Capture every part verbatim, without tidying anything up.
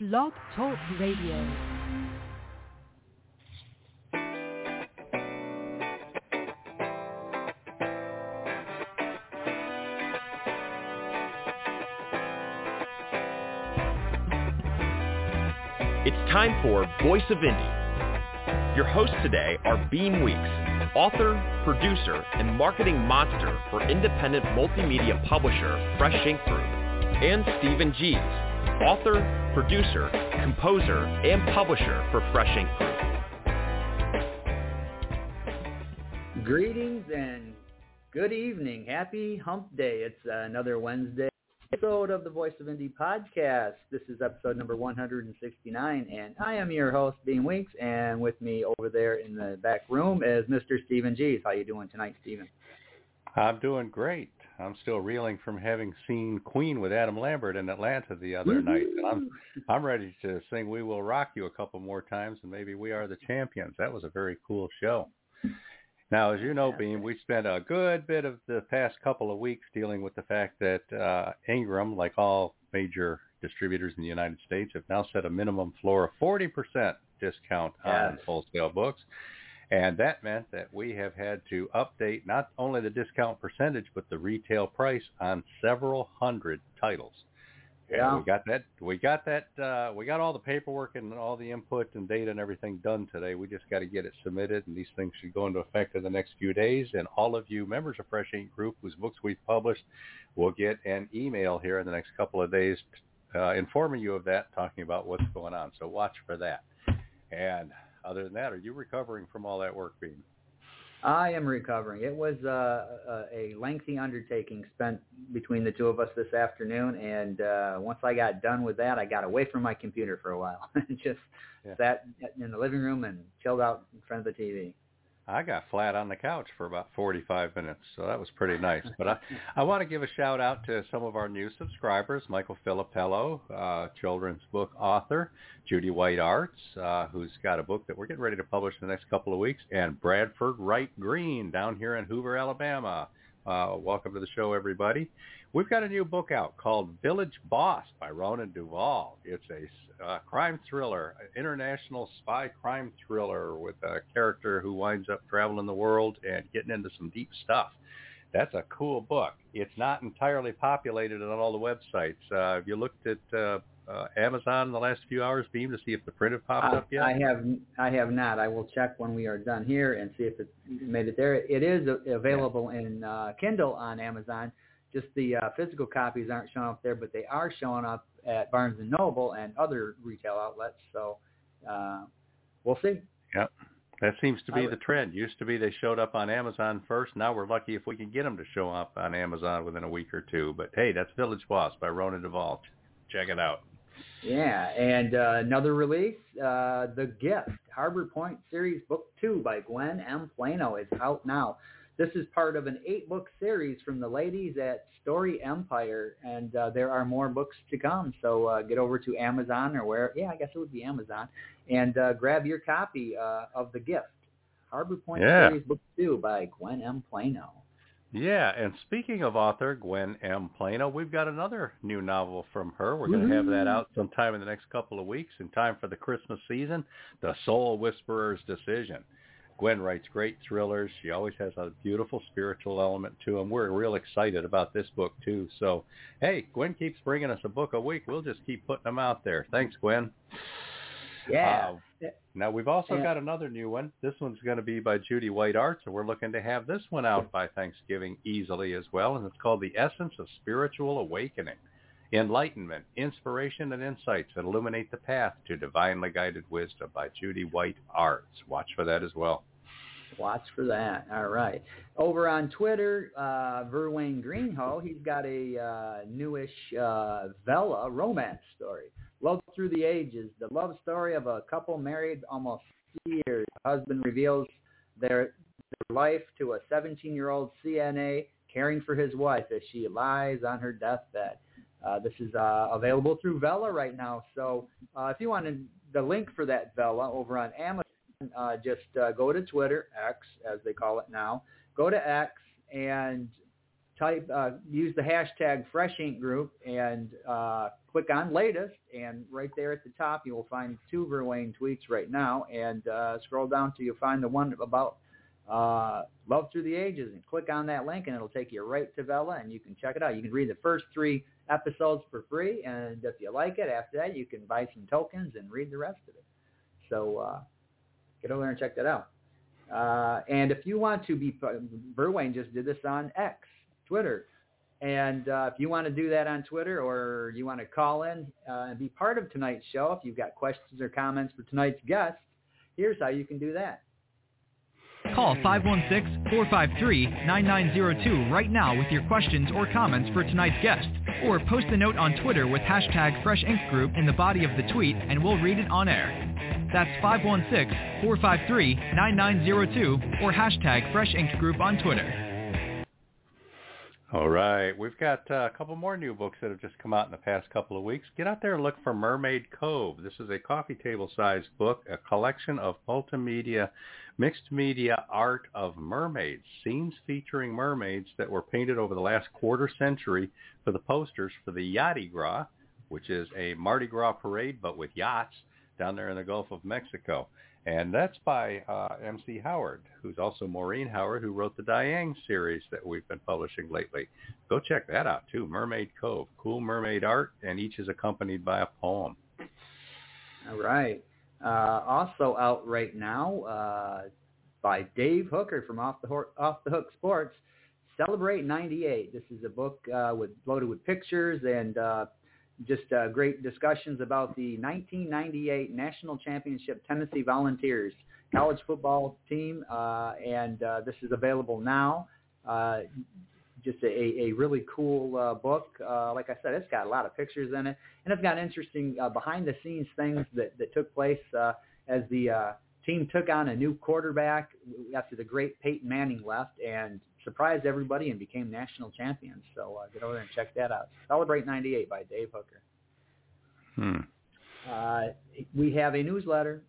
Blog Talk Radio. It's time for Voice of Indie. Your hosts today are Beam Weeks, author, producer, and marketing monster for independent multimedia publisher Fresh Ink Group, and Stephen Gies, author, producer, composer, and publisher for Fresh Ink Group. Greetings and good evening. Happy Hump Day. It's uh, another Wednesday episode of the Voice of Indie podcast. This is episode number one hundred sixty-nine, and I am your host, Beam Weeks, and with me over there in the back room is Mister Stephen Gies. How you doing tonight, Stephen? I'm doing great. I'm still reeling from having seen Queen with Adam Lambert in Atlanta the other mm-hmm. night. And I'm I'm ready to sing We Will Rock You a couple more times, and maybe We Are the Champions. That was a very cool show. Now, as you know, Beam, we spent a good bit of the past couple of weeks dealing with the fact that uh, Ingram, like all major distributors in the United States, have now set a minimum floor of forty percent discount yes. on wholesale books. And that meant that we have had to update not only the discount percentage, but the retail price on several hundred titles. Yeah, and we got that. We got that. Uh, we got all the paperwork and all the input and data and everything done today. We just got to get it submitted, and these things should go into effect in the next few days. And all of you members of Fresh Ink Group, whose books we've published, will get an email here in the next couple of days uh, informing you of that, talking about what's going on. So watch for that. And other than that, are you recovering from all that work, Beam? I am recovering. It was uh, a lengthy undertaking spent between the two of us this afternoon, and uh, once I got done with that, I got away from my computer for a while. Just yeah. sat in the living room and chilled out in front of the T V. I got flat on the couch for about forty-five minutes, so that was pretty nice. But I, I want to give a shout-out to some of our new subscribers, Michael Filippello, uh, children's book author, Judy White Arts, uh, who's got a book that we're getting ready to publish in the next couple of weeks, and Bradford Wright Green down here in Hoover, Alabama. Uh, welcome to the show, everybody. We've got a new book out called Village Boss by Ronan Duvall. It's a uh, crime thriller, an international spy crime thriller with a character who winds up traveling the world and getting into some deep stuff. That's a cool book. It's not entirely populated on all the websites. Uh, have you looked at uh, uh, Amazon in the last few hours, Beam, to see if the print have popped uh, up yet? I have I have not. I will check when we are done here and see if it made it there. It is available yeah. in uh, Kindle on Amazon. Just the uh, physical copies aren't showing up there, but they are showing up at Barnes and Noble and other retail outlets. So uh, we'll see. Yep. That seems to be the trend. Used to be they showed up on Amazon first. Now we're lucky if we can get them to show up on Amazon within a week or two. But, hey, that's Village Boss by Ronan Duvall. Check it out. Yeah, and uh, another release, uh, The Gift, Harbor Point Series Book two by Gwen M. Plano is out now. This is part of an eight-book series from the ladies at Story Empire, and uh, there are more books to come. So uh, get over to Amazon or where, yeah, I guess it would be Amazon, and uh, grab your copy uh, of The Gift, Harbor Point yeah. Series Book two by Gwen M. Plano. Yeah, and speaking of author Gwen M. Plano, we've got another new novel from her. We're going to have that out sometime in the next couple of weeks in time for the Christmas season, The Soul Whisperer's Decision. Gwen writes great thrillers. She always has a beautiful spiritual element to them. We're real excited about this book, too. So, hey, Gwen keeps bringing us a book a week. We'll just keep putting them out there. Thanks, Gwen. Yeah. Uh, now, we've also got another new one. This one's going to be by Judy White Arts, and we're looking to have this one out by Thanksgiving easily as well, and it's called The Essence of Spiritual Awakening. Enlightenment, Inspiration, and Insights that Illuminate the Path to Divinely Guided Wisdom by Judy White Arts. Watch for that as well. Watch for that. All right. Over on Twitter, uh, Verwayne Greenhow, he's got a uh, newish uh, Vela romance story. Love Through the Ages, the love story of a couple married almost sixty years. The husband reveals their, their life to a seventeen-year-old C N A caring for his wife as she lies on her deathbed. Uh, this is uh, available through Vela right now. So uh, if you wanted the link for that Vela over on Amazon, uh, just uh, go to Twitter, X as they call it now. Go to X and type, uh, use the hashtag Fresh Ink Group and uh, click on latest, and right there at the top you will find two Verlaine tweets right now, and uh, scroll down till you find the one about uh, Love Through the Ages, and click on that link, and it'll take you right to Vela, and you can check it out. You can read the first three episodes for free, and if you like it, after that you can buy some tokens and read the rest of it. So uh, get over there and check that out. Uh, and if you want to be, Verlaine just did this on X, Twitter. And uh, if you want to do that on Twitter, or you want to call in uh, and be part of tonight's show, if you've got questions or comments for tonight's guest, here's how you can do that. Call five one six, four five three, nine nine zero two right now with your questions or comments for tonight's guest. Or post a note on Twitter with hashtag Fresh Ink Group in the body of the tweet, and we'll read it on air. That's five one six, four five three, nine nine zero two or hashtag Fresh Ink Group on Twitter. All right. We've got uh, a couple more new books that have just come out in the past couple of weeks. Get out there and look for Mermaid Cove. This is a coffee table-sized book, a collection of multimedia, mixed media art of mermaids, scenes featuring mermaids that were painted over the last quarter century for the posters for the Yachty Gras, which is a Mardi Gras parade but with yachts down there in the Gulf of Mexico. And that's by uh, M C Howard, who's also Maureen Howard, who wrote the Diane series that we've been publishing lately. Go check that out, too. Mermaid Cove. Cool mermaid art, and each is accompanied by a poem. All right. Uh, also out right now uh, by Dave Hooker from Off the, Ho- Off the Hook Sports, Celebrate ninety-eight. This is a book uh, with loaded with pictures and uh, just uh, great discussions about the nineteen ninety-eight National Championship Tennessee Volunteers college football team, uh, and uh, this is available now. Uh, just a, a really cool uh, book. Uh, like I said, it's got a lot of pictures in it, and it's got interesting uh, behind-the-scenes things that, that took place uh, as the uh, team took on a new quarterback after the great Peyton Manning left and surprised everybody and became national champions. So uh, get over there and check that out. Celebrate ninety-eight by Dave Hooker. Hmm. Uh, we have a newsletter.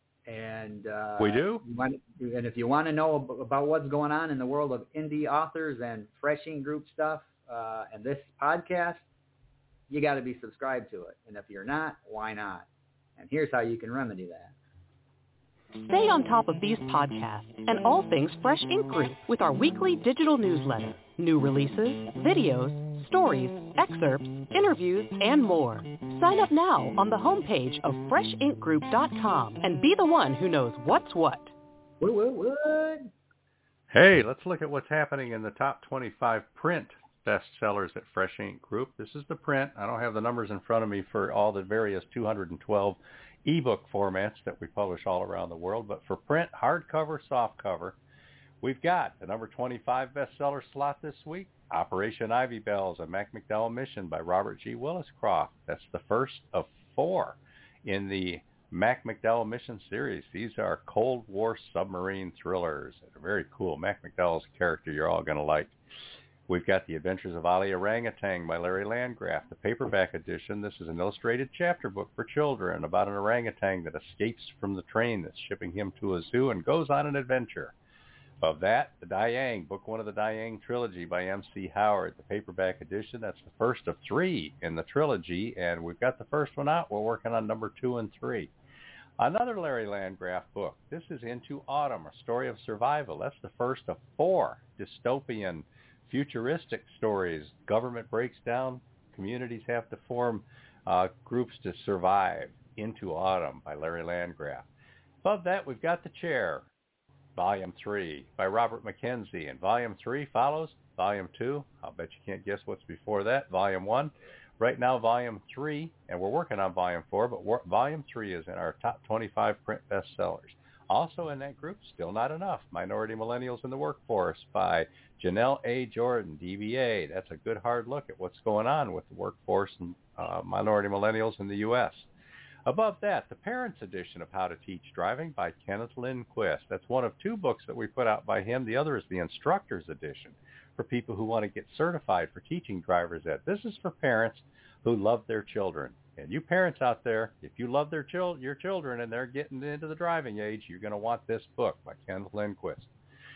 And uh, we do. Want, and if you want to know about what's going on in the world of indie authors and Fresh Ink Group stuff uh, and this podcast, you got to be subscribed to it. And if you're not, why not? And here's how you can remedy that. Stay on top of these podcasts and all things Fresh Ink Group with our weekly digital newsletter, new releases, videos, stories, excerpts, interviews, and more. Sign up now on the homepage of fresh ink group dot com and be the one who knows what's what. What, what, what? Hey, let's look at what's happening in the top twenty-five print bestsellers at Fresh Ink Group. This is the print. I don't have the numbers in front of me for all the various two hundred twelve ebook formats that we publish all around the world, but for print, hardcover, softcover, we've got the number twenty-five bestseller slot this week, Operation Ivy Bells, a Mac McDowell mission by Robert G. Williscroft. That's the first of four in the Mac McDowell mission series. These are Cold War submarine thrillers. They're very cool. Mac McDowell's a character you're all going to like. We've got The Adventures of Ali Orangutan by Larry Landgraf, the paperback edition. This is an illustrated chapter book for children about an orangutan that escapes from the train that's shipping him to a zoo and goes on an adventure. Of that, The Dayang, book one of the Dayang trilogy by M C Howard, the paperback edition. That's the first of three in the trilogy, and we've got the first one out. We're working on number two and three. Another Larry Landgraf book. This is Into Autumn, a story of survival. That's the first of four dystopian futuristic stories. Government breaks down. Communities have to form uh, groups to survive. Into Autumn by Larry Landgraf. Above that, we've got The Chair, Volume three by Robert McKenzie. And Volume three follows Volume two. I'll bet you can't guess what's before that. Volume one. Right now, Volume three, and we're working on Volume four, but Volume three is in our top twenty-five print bestsellers. Also in that group, Still Not Enough, Minority Millennials in the Workforce by Janelle A. Jordan, D B A. That's a good hard look at what's going on with the workforce and uh, minority millennials in the U S Above that, the Parents Edition of How to Teach Driving by Kenneth Lindquist. That's one of two books that we put out by him. The other is the Instructors Edition for people who want to get certified for teaching driver's ed. This is for parents who love their children. And you parents out there, if you love their chil- your children and they're getting into the driving age, you're going to want this book by Kenneth Lindquist.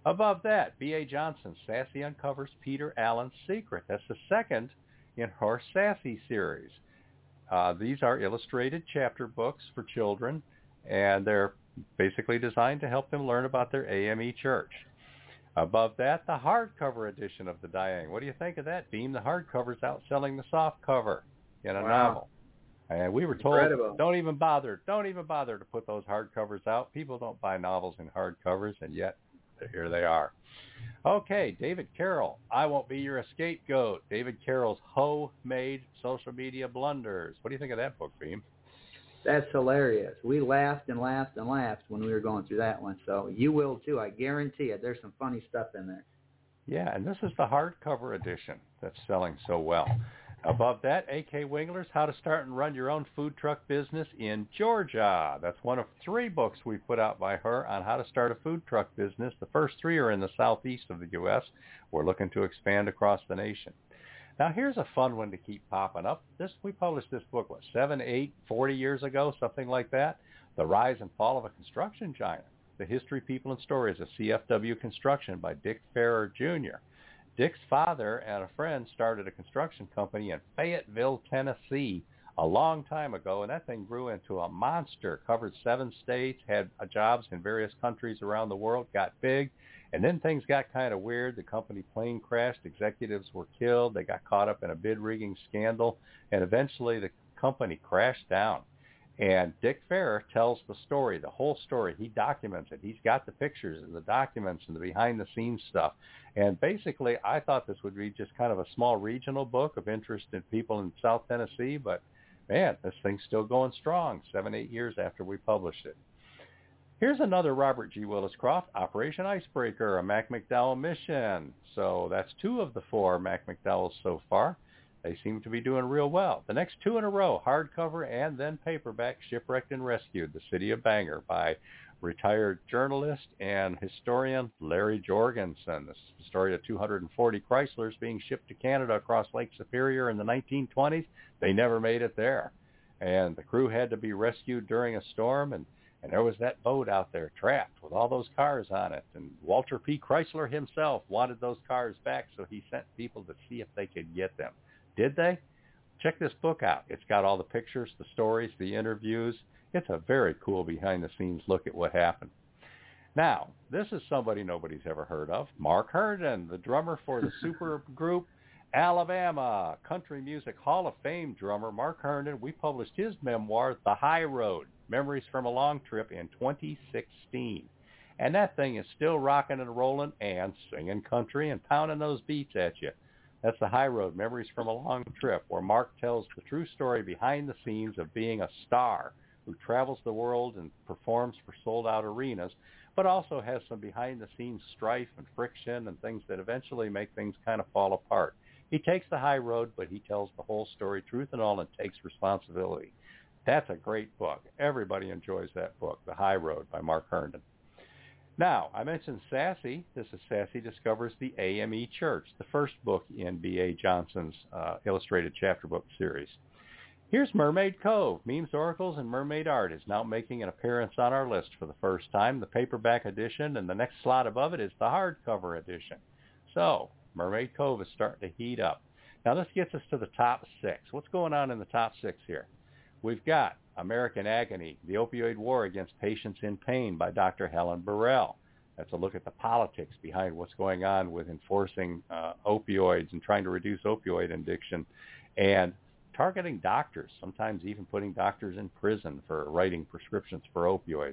Above that, B A Johnson, Sassy Uncovers Peter Allen's Secret. That's the second in her Sassy series. Uh, these are illustrated chapter books for children, and they're basically designed to help them learn about their A M E church. Above that, the hardcover edition of the Diane. What do you think of that, Beam? The hardcover's outselling the softcover in a Wow. novel. And we were told, Incredible. don't even bother, don't even bother to put those hardcovers out. People don't buy novels in hardcovers, and yet here they are. Okay, David Carroll, I Won't Be Your Scapegoat. David Carroll's Homemade Social Media Blunders. What do you think of that book, Beam? That's hilarious. We laughed and laughed and laughed when we were going through that one. So you will too. I guarantee it. There's some funny stuff in there. Yeah, and this is the hardcover edition that's selling so well. Above that, A K Wingler's How to Start and Run Your Own Food Truck Business in Georgia. That's one of three books we put out by her on how to start a food truck business. The first three are in the southeast of the U S. We're looking to expand across the nation. Now, here's a fun one to keep popping up. This we published this book, what, seven, eight, forty years ago, something like that? The Rise and Fall of a Construction Giant. The History, People, and Stories of C F W Construction by Dick Farrer, Junior Dick's father and a friend started a construction company in Fayetteville, Tennessee a long time ago, and that thing grew into a monster, covered seven states, had jobs in various countries around the world, got big, and then things got kind of weird. The company plane crashed, executives were killed, they got caught up in a bid rigging scandal, and eventually the company crashed down. And Dick Farrer tells the story, the whole story. He documents it. He's got the pictures and the documents and the behind-the-scenes stuff. And basically, I thought this would be just kind of a small regional book of interest in people in South Tennessee, but man, this thing's still going strong, seven, eight years after we published it. Here's another Robert G. Willis Croft, Operation Icebreaker, a Mac McDowell mission. So that's two of the four Mac McDowells so far. They seem to be doing real well. The next two in a row, hardcover and then paperback, Shipwrecked and Rescued, The City of Bangor by retired journalist and historian Larry Jorgensen. This is the story of two hundred forty Chryslers being shipped to Canada across Lake Superior in the nineteen twenties. They never made it there. And the crew had to be rescued during a storm, and, and there was that boat out there trapped with all those cars on it. And Walter P. Chrysler himself wanted those cars back, so he sent people to see if they could get them. Did they? Check this book out. It's got all the pictures, the stories, the interviews. It's a very cool behind-the-scenes look at what happened. Now, this is somebody nobody's ever heard of. Mark Herndon, the drummer for the super group Alabama. Country Music Hall of Fame drummer Mark Herndon. We published his memoir, The High Road, Memories from a Long Trip, in twenty sixteen. And that thing is still rocking and rolling and singing country and pounding those beats at you. That's The High Road, Memories from a Long Trip, where Mark tells the true story behind the scenes of being a star who travels the world and performs for sold-out arenas, but also has some behind-the-scenes strife and friction and things that eventually make things kind of fall apart. He takes the high road, but he tells the whole story, truth and all, and takes responsibility. That's a great book. Everybody enjoys that book, The High Road by Mark Herndon. Now, I mentioned Sassy. This is Sassy Discovers the A M E Church, the first book in B A Johnson's uh, illustrated chapter book series. Here's Mermaid Cove. Memes, Oracles, and Mermaid Art is now making an appearance on our list for the first time, the paperback edition, and the next slot above it is the hardcover edition. So, Mermaid Cove is starting to heat up. Now, this gets us to the top six. What's going on in the top six here? We've got American Agony, The Opioid War Against Patients in Pain by Doctor Helen Burrell. That's a look at the politics behind what's going on with enforcing uh, opioids and trying to reduce opioid addiction and targeting doctors, sometimes even putting doctors in prison for writing prescriptions for opioids.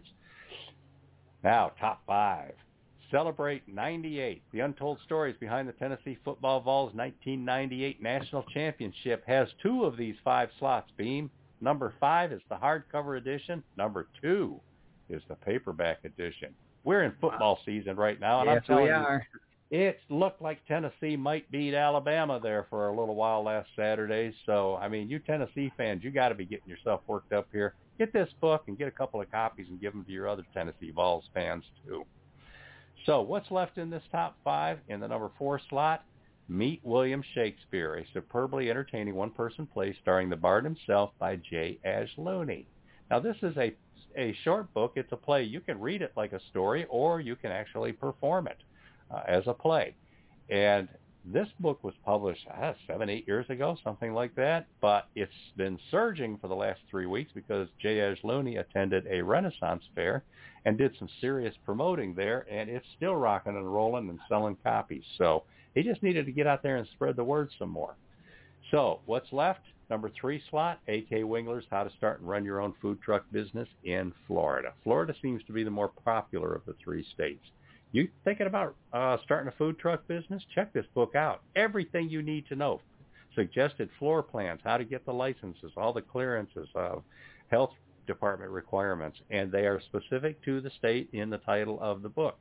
Now, top five. Celebrate ninety-eight. The Untold Stories Behind the Tennessee Football Vols nineteen ninety-eight National Championship has two of these five slots, Beam. Number five is the hardcover edition. Number two is the paperback edition. We're in football season right now, and yes, I'm telling we you, are. it looked like Tennessee might beat Alabama there for a little while last Saturday. So, I mean, you Tennessee fans, you got to be getting yourself worked up here. Get this book and get a couple of copies and give them to your other Tennessee Vols fans, too. So what's left in this top five? In the number four slot, Meet William Shakespeare, a superbly entertaining one-person play starring the Bard himself by J. Ash Looney. Now, this is a, a short book. It's a play. You can read it like a story, or you can actually perform it. uh, as a play. And this book was published uh, seven, eight years ago, something like that, but it's been surging for the last three weeks because J. Edge Looney attended a Renaissance fair and did some serious promoting there, and it's still rocking and rolling and selling copies. So he just needed to get out there and spread the word some more. So what's left? Number three slot, A K Wingler's How to Start and Run Your Own Food Truck Business in Florida. Florida seems to be the more popular of the three states. You thinking about uh, starting a food truck business? Check this book out. Everything you need to know. Suggested floor plans, how to get the licenses, all the clearances, uh, health department requirements, and they are specific to the state in the title of the book.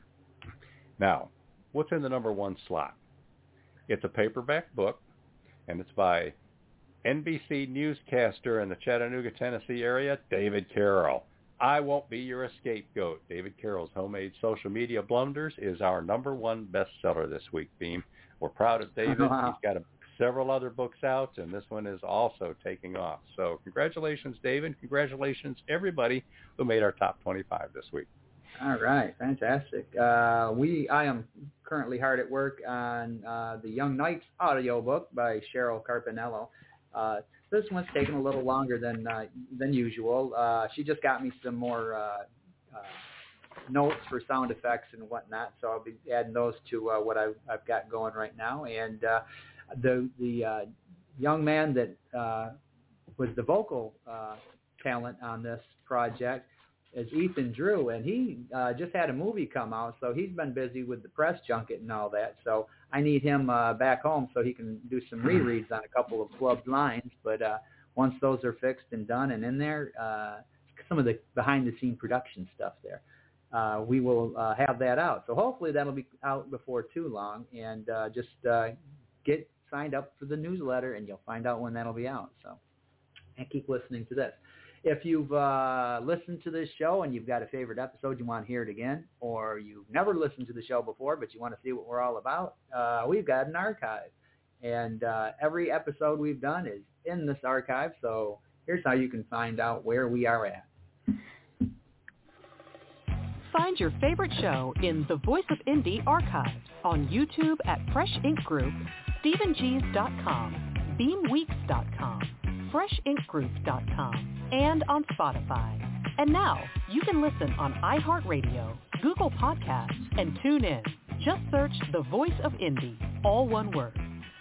Now, what's in the number one slot? It's a paperback book, and it's by N B C newscaster in the Chattanooga, Tennessee area, David Carroll. I Won't Be Your Scapegoat. David Carroll's Homemade Social Media Blunders is our number one bestseller this week, Beam. We're proud of David. Wow. He's got a, several other books out, and this one is also taking off. So congratulations, David. Congratulations, everybody who made our top twenty-five this week. All right, fantastic. Uh, we I am currently hard at work on uh, the Young Knights audio book by Cheryl Carpinello. Uh, this one's taken a little longer than uh, than usual. Uh, she just got me some more uh, uh, notes for sound effects and whatnot, so I'll be adding those to uh, what I've, I've got going right now. And uh, the the uh, young man that uh, was the vocal uh, talent on this project is Ethan Drew, and he uh, just had a movie come out, so he's been busy with the press junket and all that. So I need him uh, back home so he can do some rereads on a couple of club lines. But uh, once those are fixed and done and in there, uh, some of the behind-the-scene production stuff there, uh, we will uh, have that out. So hopefully that'll be out before too long, and uh, just uh, get signed up for the newsletter, and you'll find out when that'll be out. So and keep listening to this. If you've uh, listened to this show and you've got a favorite episode, you want to hear it again, or you've never listened to the show before but you want to see what we're all about, uh, we've got an archive. And uh, every episode we've done is in this archive, so here's how you can find out where we are at. Find your favorite show in the Voice of Indie archives on YouTube at Fresh Ink Group, Stephen Gees dot com, Beam Weeks dot com, Fresh Ink Group dot com, and on Spotify. And now, you can listen on iHeartRadio, Google Podcasts, and tune in. Just search The Voice of Indie, all one word.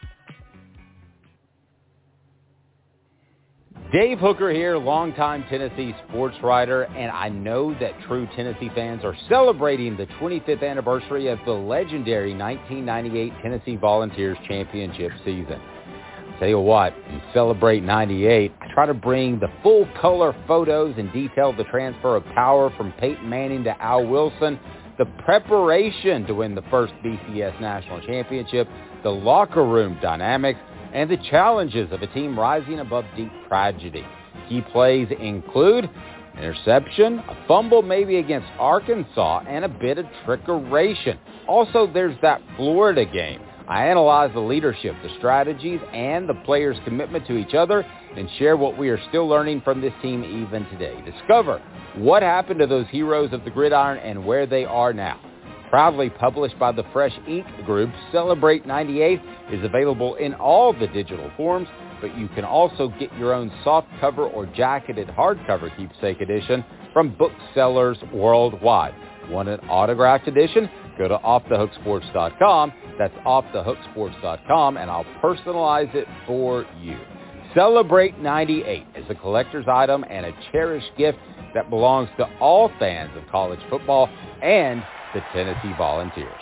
Dave Hooker here, longtime Tennessee sports writer, and I know that true Tennessee fans are celebrating the twenty-fifth anniversary of the legendary nineteen ninety-eight Tennessee Volunteers championship season. Tell you what, in Celebrate ninety-eight, I try to bring the full color photos and detail the transfer of power from Peyton Manning to Al Wilson, the preparation to win the first B C S National Championship, the locker room dynamics, and the challenges of a team rising above deep tragedy. Key plays include interception, a fumble maybe against Arkansas, and a bit of trickeration. Also, there's that Florida game. I analyze the leadership, the strategies, and the players' commitment to each other and share what we are still learning from this team even today. Discover what happened to those heroes of the gridiron and where they are now. Proudly published by the Fresh Ink Group, Celebrate ninety-eight is available in all the digital forms, but you can also get your own softcover or jacketed hardcover keepsake edition from booksellers worldwide. Want an autographed edition? Go to off the hook sports dot com. That's off the hook sports dot com, and I'll personalize it for you. Celebrate ninety-eight is a collector's item and a cherished gift that belongs to all fans of college football and the Tennessee Volunteers.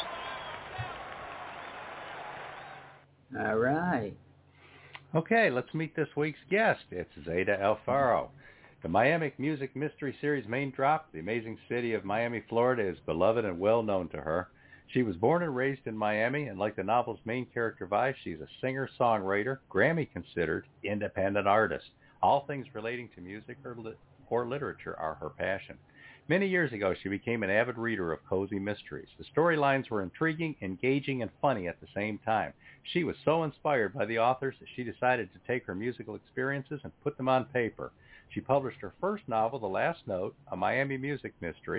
All right. Okay, let's meet this week's guest. It's Zeta Alfaro. The Miami Music Mystery Series main drop, the amazing city of Miami, Florida, is beloved and well known to her. She was born and raised in Miami, and like the novel's main character Vi, she's a singer-songwriter, Grammy-considered, independent artist. All things relating to music or, li- or literature are her passion. Many years ago, she became an avid reader of cozy mysteries. The storylines were intriguing, engaging, and funny at the same time. She was so inspired by the authors that she decided to take her musical experiences and put them on paper. She published her first novel, The Last Note, a Miami music mystery,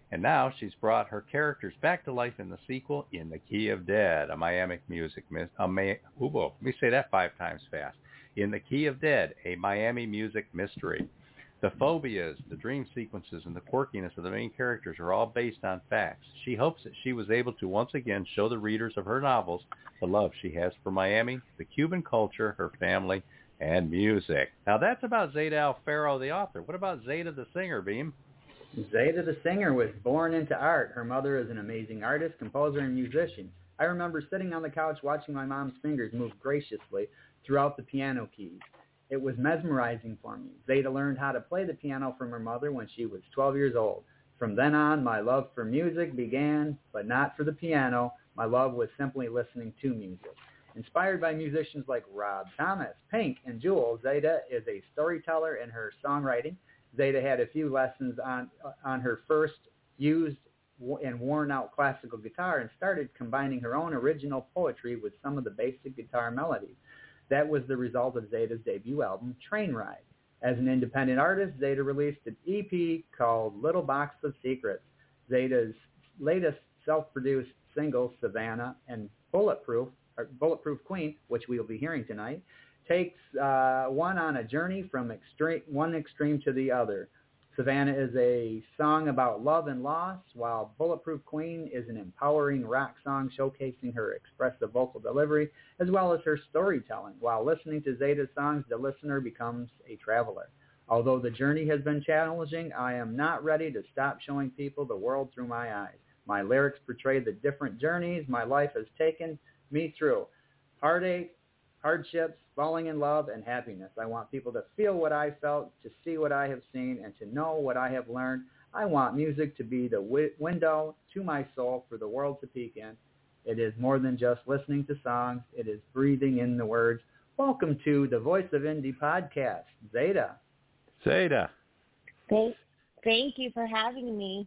And now she's brought her characters back to life in the sequel, In the Key of Dead, a Miami music mis- a Ma- Ooh, let me say that five times fast. In the Key of Dead, a Miami music mystery. The phobias, the dream sequences, and the quirkiness of the main characters are all based on facts. She hopes that she was able to once again show the readers of her novels the love she has for Miami, the Cuban culture, her family, and music. Now that's about Zeta Alfaro, the author. What about Zeta the singer, Beam? Zeta the singer was born into art. Her mother is an amazing artist, composer, and musician. I remember sitting on the couch watching my mom's fingers move graciously throughout the piano keys. It was mesmerizing for me. Zeta learned how to play the piano from her mother when she was twelve years old. From then on, my love for music began, but not for the piano. My love was simply listening to music. Inspired by musicians like Rob Thomas, Pink, and Jewel, Zeta is a storyteller in her songwriting. Zeta had a few lessons on on her first used and worn-out classical guitar and started combining her own original poetry with some of the basic guitar melodies. That was the result of Zeta's debut album, Train Ride. As an independent artist, Zeta released an E P called Little Box of Secrets. Zeta's latest self-produced singles, Savannah and Bulletproof, or Bulletproof Queen, which we will be hearing tonight, takes uh, one on a journey from extreme, one extreme to the other. Savannah is a song about love and loss, while Bulletproof Queen is an empowering rock song showcasing her expressive vocal delivery as well as her storytelling. While listening to Zeta's songs, the listener becomes a traveler. Although the journey has been challenging, I am not ready to stop showing people the world through my eyes. My lyrics portray the different journeys my life has taken me through. Heartache, hardships, falling in love, and happiness. I want people to feel what I felt, to see what I have seen, and to know what I have learned. I want music to be the wi- window to my soul for the world to peek in. It is more than just listening to songs. It is breathing in the words. Welcome to the Voice of Indie podcast, Zeta. Zeta. Thank, thank you for having me.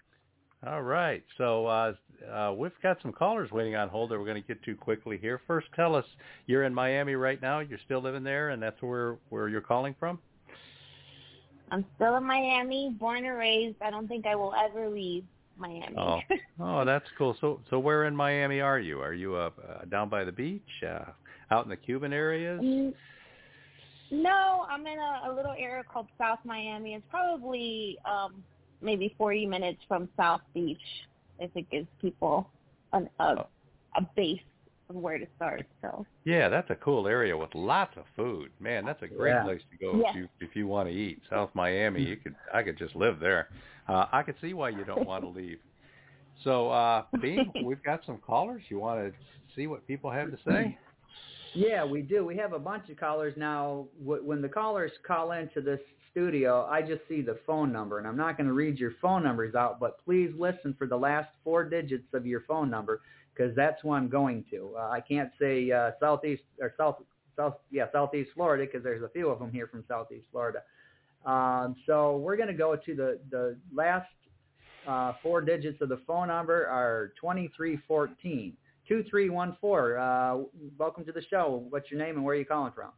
All right. So uh, uh, we've got some callers waiting on hold that we're going to get to quickly here. First, tell us, you're in Miami right now. You're still living there, and that's where, where you're calling from? I'm still in Miami, born and raised. I don't think I will ever leave Miami. Oh, oh that's cool. So so where in Miami are you? Are you uh, uh, down by the beach, uh, out in the Cuban areas? Mm, no, I'm in a, a little area called South Miami. It's probably um, maybe forty minutes from South Beach, if it gives people an, a, oh. a base of where to start. So yeah, that's a cool area with lots of food. Man, that's a great yeah. place to go yes. if you if you want to eat. South Miami, you could I could just live there. Uh, I could see why you don't want to leave. So, uh, Beam, we've got some callers. You want to see what people have to say? Yeah, we do. We have a bunch of callers now. When the callers call into this studio, I just see the phone number, and I'm not going to read your phone numbers out, but please listen for the last four digits of your phone number, because that's what I'm going to. Uh, I can't say uh, southeast or south, south, yeah, southeast Florida, because there's a few of them here from southeast Florida. Um, so we're going to go to the the last uh, four digits of the phone number are twenty-three fourteen. two three one four. Uh, welcome to the show. What's your name and where are you calling from?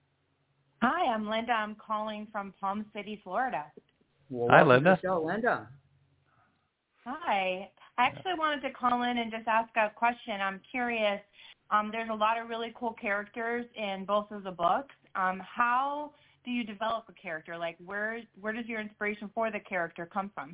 Hi, I'm Linda. I'm calling from Palm City, Florida. Well, Hi, welcome Linda. to the show, Linda. Hi. I actually wanted to call in and just ask a question. I'm curious. Um, there's a lot of really cool characters in both of the books. Um, how do you develop a character? Like, where where does your inspiration for the character come from?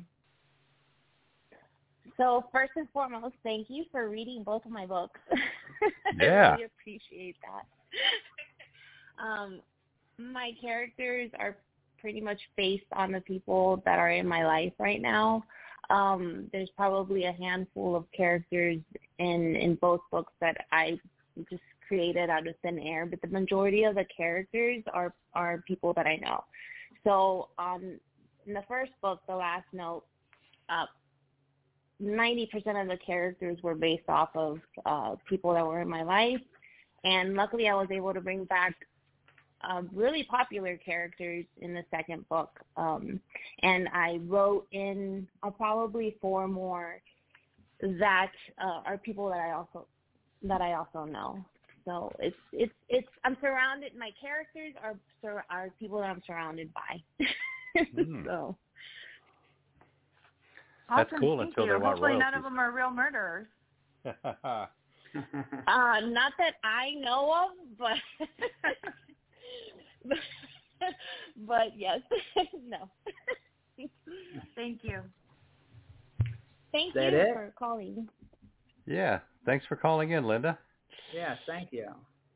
So first and foremost, thank you for reading both of my books. Yeah. I really appreciate that. um, my characters are pretty much based on the people that are in my life right now. Um, there's probably a handful of characters in, in both books that I just created out of thin air, but the majority of the characters are, are people that I know. So um, in the first book, The Last Note, uh, ninety percent of the characters were based off of uh, people that were in my life. And luckily I was able to bring back uh, really popular characters in the second book. Um, and I wrote in uh, probably four more that uh, are people that I also that I also know. So it's it's it's I'm surrounded. My characters are are people that I'm surrounded by. Mm. So. That's Awesome. cool Thank until you. they want Hopefully royalties. none of them are real murderers. Uh, not that I know of, but but, but yes, no. Thank you. Thank Is that you it? for calling. Yeah. Thanks for calling in, Linda. Yes, thank you.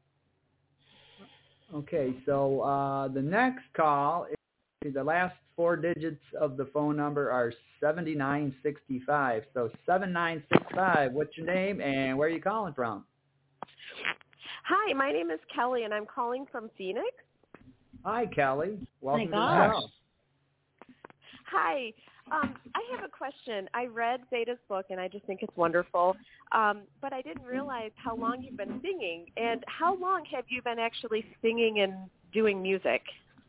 Okay, so uh, the next call, is, the last four digits of the phone number are seventy-nine sixty-five. So seven nine six five, what's your name and where are you calling from? Hi, my name is Kelly, and I'm calling from Phoenix. Hi, Kelly. Welcome to the gosh. show. Hi. Um, I have a question. I read Zeta's book, and I just think it's wonderful. Um, but I didn't realize how long you've been singing. And how long have you been actually singing and doing music?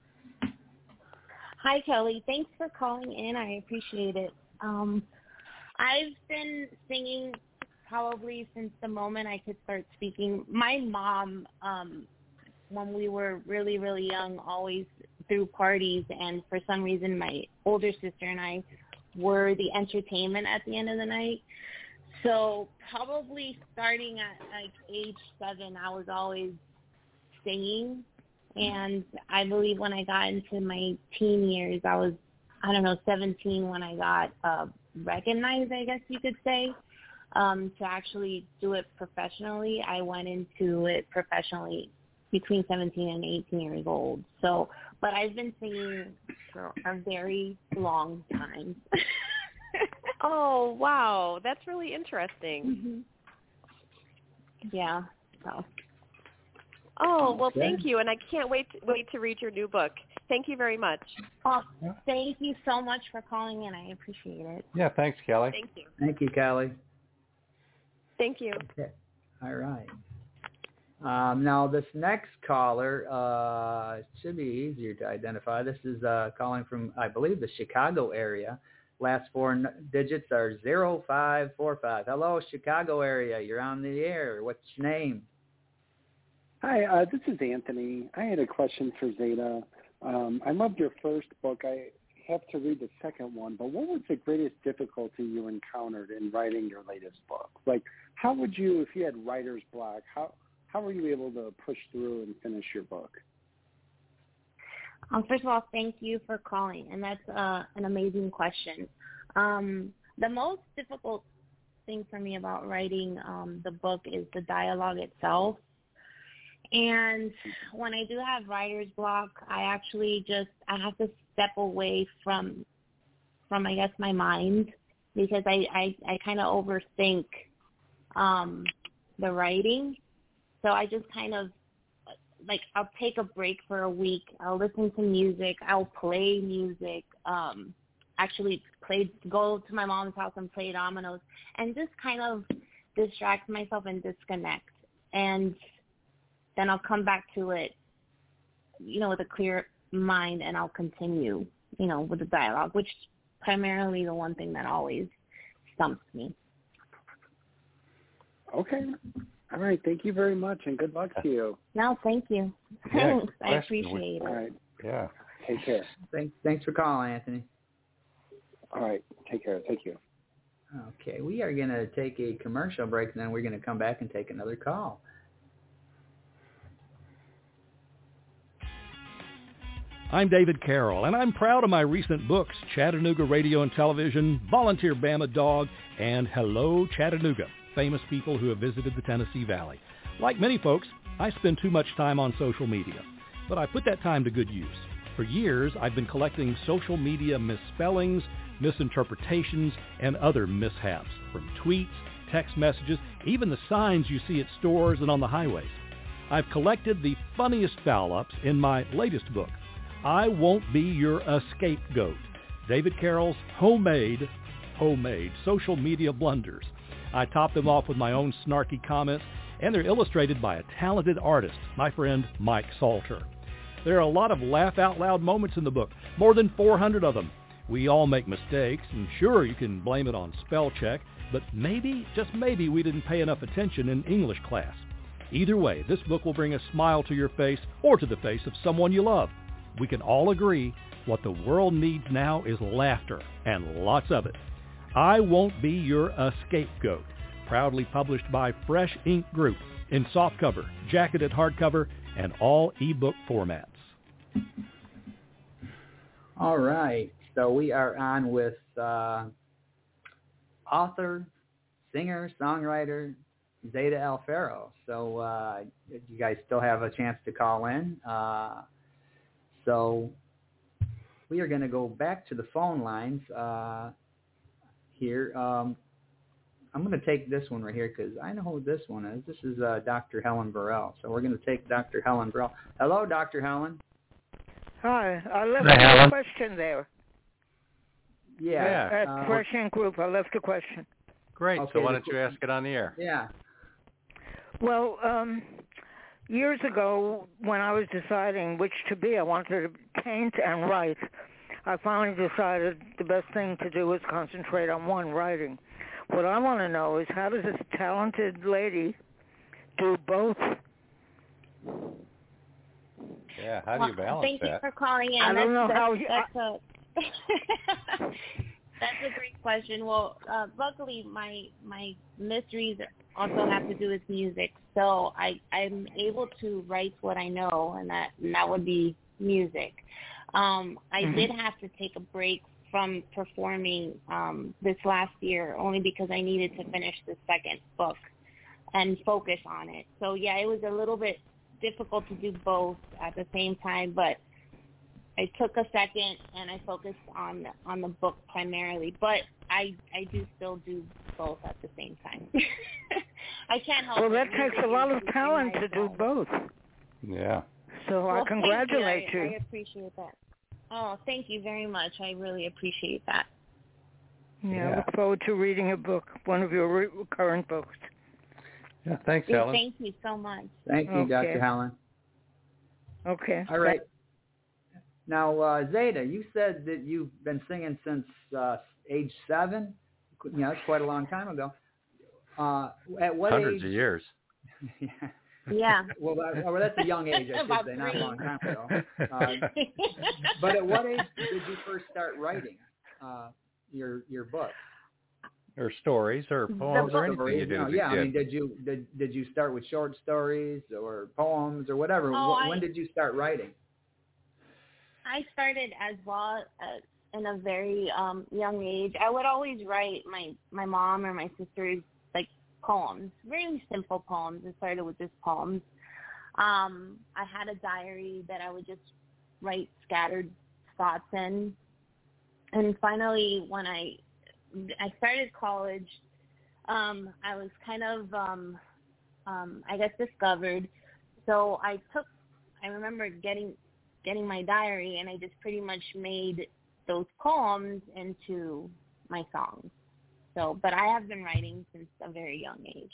Hi, Kelly. Thanks for calling in. I appreciate it. Um, I've been singing probably since the moment I could start speaking. My mom, um, when we were really, really young, always threw parties, and for some reason my older sister and I were the entertainment at the end of the night. So probably starting at like age seven, I was always singing. And I believe when I got into my teen years, I was, I don't know, seventeen when I got uh, recognized, I guess you could say, um, to actually do it professionally. I went into it professionally between seventeen and eighteen years old. So, but I've been singing for a very long time. Oh, wow. That's really interesting. Mm-hmm. Yeah. So. Oh, well, Okay. thank you, and I can't wait to, wait to read your new book. Thank you very much. Oh, thank you so much for calling in. I appreciate it. Yeah, thanks, Kelly. Thank you. Thank you, Kelly. Thank you. Okay. All right. Um, now, this next caller uh, should be easier to identify. This is uh, calling from, I believe, the Chicago area. Last four n- digits are zero five four five. Hello, Chicago area. You're on the air. What's your name? Hi, uh, this is Anthony. I had a question for Zeta. Um, I loved your first book. I have to read the second one, but what was the greatest difficulty you encountered in writing your latest book? Like, how would you, if you had writer's block, how how were you able to push through and finish your book? Um, first of all, thank you for calling, and that's uh, an amazing question. Um, the most difficult thing for me about writing um, the book is the dialogue itself. And when I do have writer's block, I actually just, I have to step away from, from I guess, my mind, because I, I, I kind of overthink um, the writing. So I just kind of, like, I'll take a break for a week. I'll listen to music. I'll play music. Um, actually play, go to my mom's house and play dominoes and just kind of distract myself and disconnect. And then I'll come back to it, you know, with a clear mind, and I'll continue, you know, with the dialogue, which is primarily the one thing that always stumps me. Okay. All right. Thank you very much, and good luck to you. No, thank you. Yeah, Thanks. I appreciate it. All right. Yeah. Take care. Thanks, thanks for calling, Anthony. All right. Take care. Thank you. Okay, we are going to take a commercial break, and then we're going to come back and take another call. I'm David Carroll, and I'm proud of my recent books, Chattanooga Radio and Television, Volunteer Bama Dog, and Hello Chattanooga, famous people who have visited the Tennessee Valley. Like many folks, I spend too much time on social media, but I put that time to good use. For years, I've been collecting social media misspellings, misinterpretations, and other mishaps, from tweets, text messages, even the signs you see at stores and on the highways. I've collected the funniest foul-ups in my latest book, I Won't Be Your Scapegoat, David Carroll's homemade, homemade social media blunders. I top them off with my own snarky comments, and they're illustrated by a talented artist, my friend Mike Salter. There are a lot of laugh-out-loud moments in the book, more than four hundred of them. We all make mistakes, and sure, you can blame it on spell check, but maybe, just maybe, we didn't pay enough attention in English class. Either way, this book will bring a smile to your face or to the face of someone you love. We can all agree what the world needs now is laughter, and lots of it. I Won't Be Your uh, Scapegoat, proudly published by Fresh Ink Group in softcover, jacketed hardcover, and all ebook formats. All right, so we are on with uh, author, singer, songwriter, Zeta Alfaro. So uh, you guys still have a chance to call in. Uh, so we are going to go back to the phone lines uh, here. Um, I'm going to take this one right here because I know who this one is. This is uh, Doctor Helen Burrell. So we're going to take Doctor Helen Burrell. Hello, Doctor Helen. Hi. I left Hi, a Helen. question there. Yeah. At uh, Fresh Ink Group, I left a question. Great. Okay, So why the- don't you ask it on the air? Yeah. Well, um, years ago, when I was deciding which to be, I wanted to paint and write. I finally decided the best thing to do was concentrate on one, writing. What I want to know is how does this talented lady do both? Yeah, how do you Well, balance thank that? you for calling in. I don't that's, know that's, how you- that's a that's a great question. Well, uh, luckily my my mysteries also have to do with music, so I I'm able to write what I know, and that and that would be music. Um, I Mhm. did have to take a break from performing um, this last year, only because I needed to finish the second book and focus on it. So yeah, it was a little bit difficult to do both at the same time, but I took a second and I focused on on the book primarily. But I I do still do both at the same time. I can't help Well, it. that takes Music a lot is- of is in talent my to do blood. both. Yeah. So Well, I congratulate thank you. I, you. I appreciate that. Oh, thank you very much. I really appreciate that. Yeah, Yeah. I look forward to reading a book, one of your re- current books. Yeah, thanks, Well, Helen. thank you so much. Thank you, Okay. Doctor Helen. Okay. All right. Now, uh, Zeta, you said that you've been singing since uh, age seven. You know, that's quite a long time ago. Uh, at what Hundreds age? of years. Yeah. Yeah. Well, that, well, that's a young age, I should About say, not a three. long time ago. Uh, but at what age did you first start writing uh, your your book? Or stories or poems or anything Stories, you did know, as a yeah, kid. I mean, did you did did you start with short stories or poems or whatever? Oh, Wh- I- when did you start writing? I started as well uh, in a very um, young age. I would always write my, my mom or my sister's like poems, very simple poems. It started with just poems. Um, I had a diary that I would just write scattered thoughts in. And finally, when I I started college, um, I was kind of, um, um, I guess, discovered. So I took, I remember getting getting my diary, and I just pretty much made those poems into my songs. So, but I have been writing since a very young age.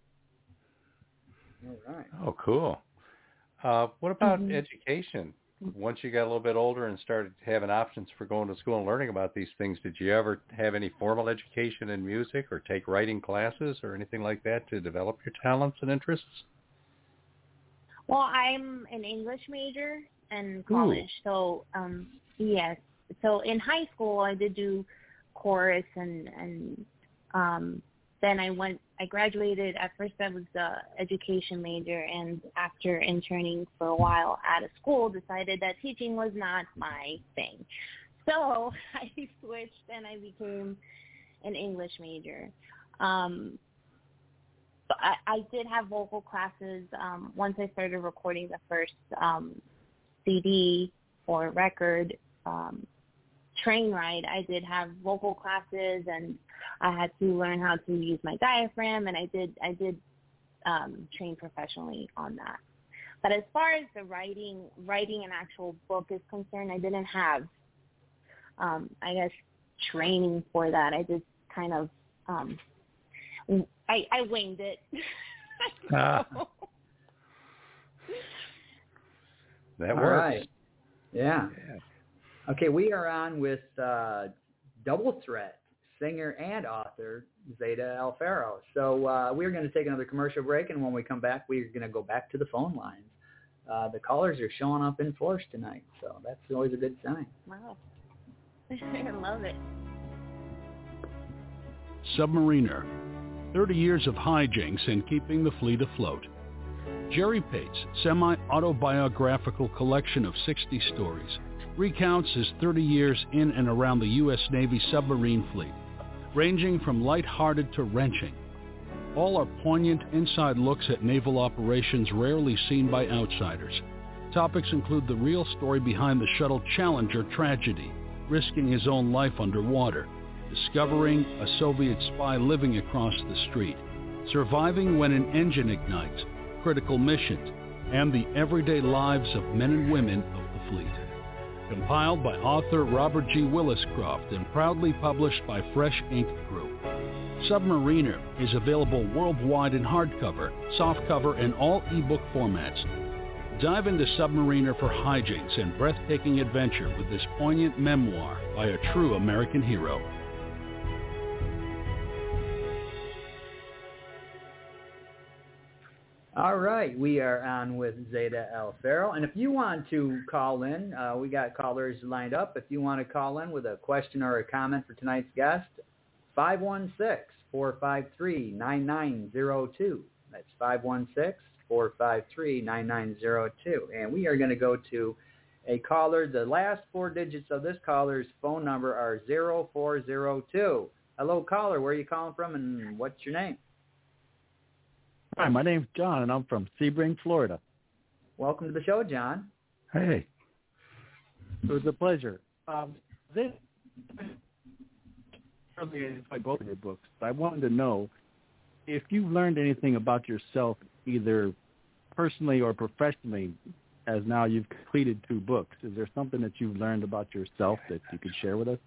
All right. Oh, cool. Uh, what about Mhm. education? Once you got a little bit older and started having options for going to school and learning about these things, did you ever have any formal education in music or take writing classes or anything like that to develop your talents and interests? Well, I'm an English major in college, so um, yes. So in high school, I did do chorus, and and um, then I went. I graduated. At first, I was the education major, and after interning for a while at a school, decided that teaching was not my thing. So I switched, and I became an English major. Um, but I, I did have vocal classes um, once I started recording the first um, C D or record, um, Train Ride. I did have vocal classes, and I had to learn how to use my diaphragm, and I did I did um, train professionally on that. But as far as the writing, writing an actual book is concerned, I didn't have, um, I guess, training for that. I just kind of, um, I, I winged it. Ah. That All works. right. Yeah. Yeah. Okay, we are on with uh, double threat singer and author Zeta Alfaro. So uh, we're going to take another commercial break, and when we come back, we're going to go back to the phone lines. Uh, the callers are showing up in force tonight, so that's always a good sign. Wow. I love it. Submariner, thirty years of hijinks and keeping the fleet afloat. Jerry Pate's semi-autobiographical collection of sixty stories recounts his thirty years in and around the U S Navy submarine fleet, ranging from lighthearted to wrenching. All are poignant inside looks at naval operations rarely seen by outsiders. Topics include the real story behind the shuttle Challenger tragedy, risking his own life underwater, discovering a Soviet spy living across the street, surviving when an engine ignites, critical missions, and the everyday lives of men and women of the fleet. Compiled by author Robert G. Williscroft and proudly published by Fresh Ink Group. Submariner is available worldwide in hardcover, softcover, and all ebook formats. Dive into Submariner for hijinks and breathtaking adventure with this poignant memoir by a true American hero. All right, we are on with Zeta Alfaro, and if you want to call in, uh, we got callers lined up. If you want to call in with a question or a comment for tonight's guest, five one six, four five three, nine nine zero two. That's five one six, four five three, nine nine zero two. And we are going to go to a caller. The last four digits of this caller's phone number are zero four zero two. Hello, caller. Where are you calling from, and what's your name? Hi, my name's John, and I'm from Sebring, Florida. Welcome to the show, John. Hey. It was a pleasure. Um, this earlier enjoyed both of your books. I wanted to know if you've learned anything about yourself, either personally or professionally, as now you've completed two books. Is there something that you've learned about yourself that you could share with us?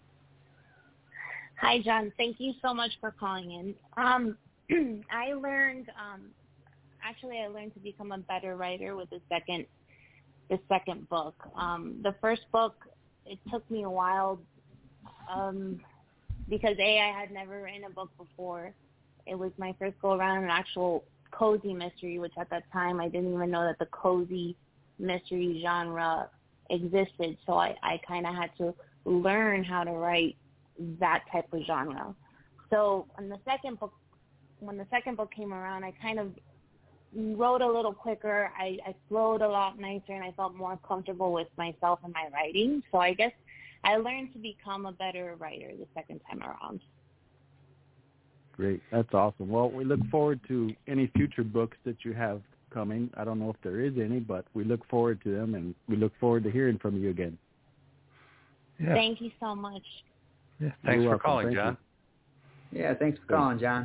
Hi, John. Thank you so much for calling in. Um, I learned, um, actually, I learned to become a better writer with the second, the second book. Um, the first book, it took me a while um, because A, I had never written a book before. It was my first go around an actual cozy mystery, which at that time I didn't even know that the cozy mystery genre existed. So I, I kind of had to learn how to write that type of genre. So in the second book, when the second book came around, I kind of wrote a little quicker. I, I flowed a lot nicer, and I felt more comfortable with myself and my writing. So I guess I learned to become a better writer the second time around. Great. That's awesome. Well, we look forward to any future books that you have coming. I don't know if there is any, but we look forward to them, and we look forward to hearing from you again. Yeah. Thank you so much. Yeah. Thanks You're for calling, Thank John. You. Yeah, thanks for calling, John.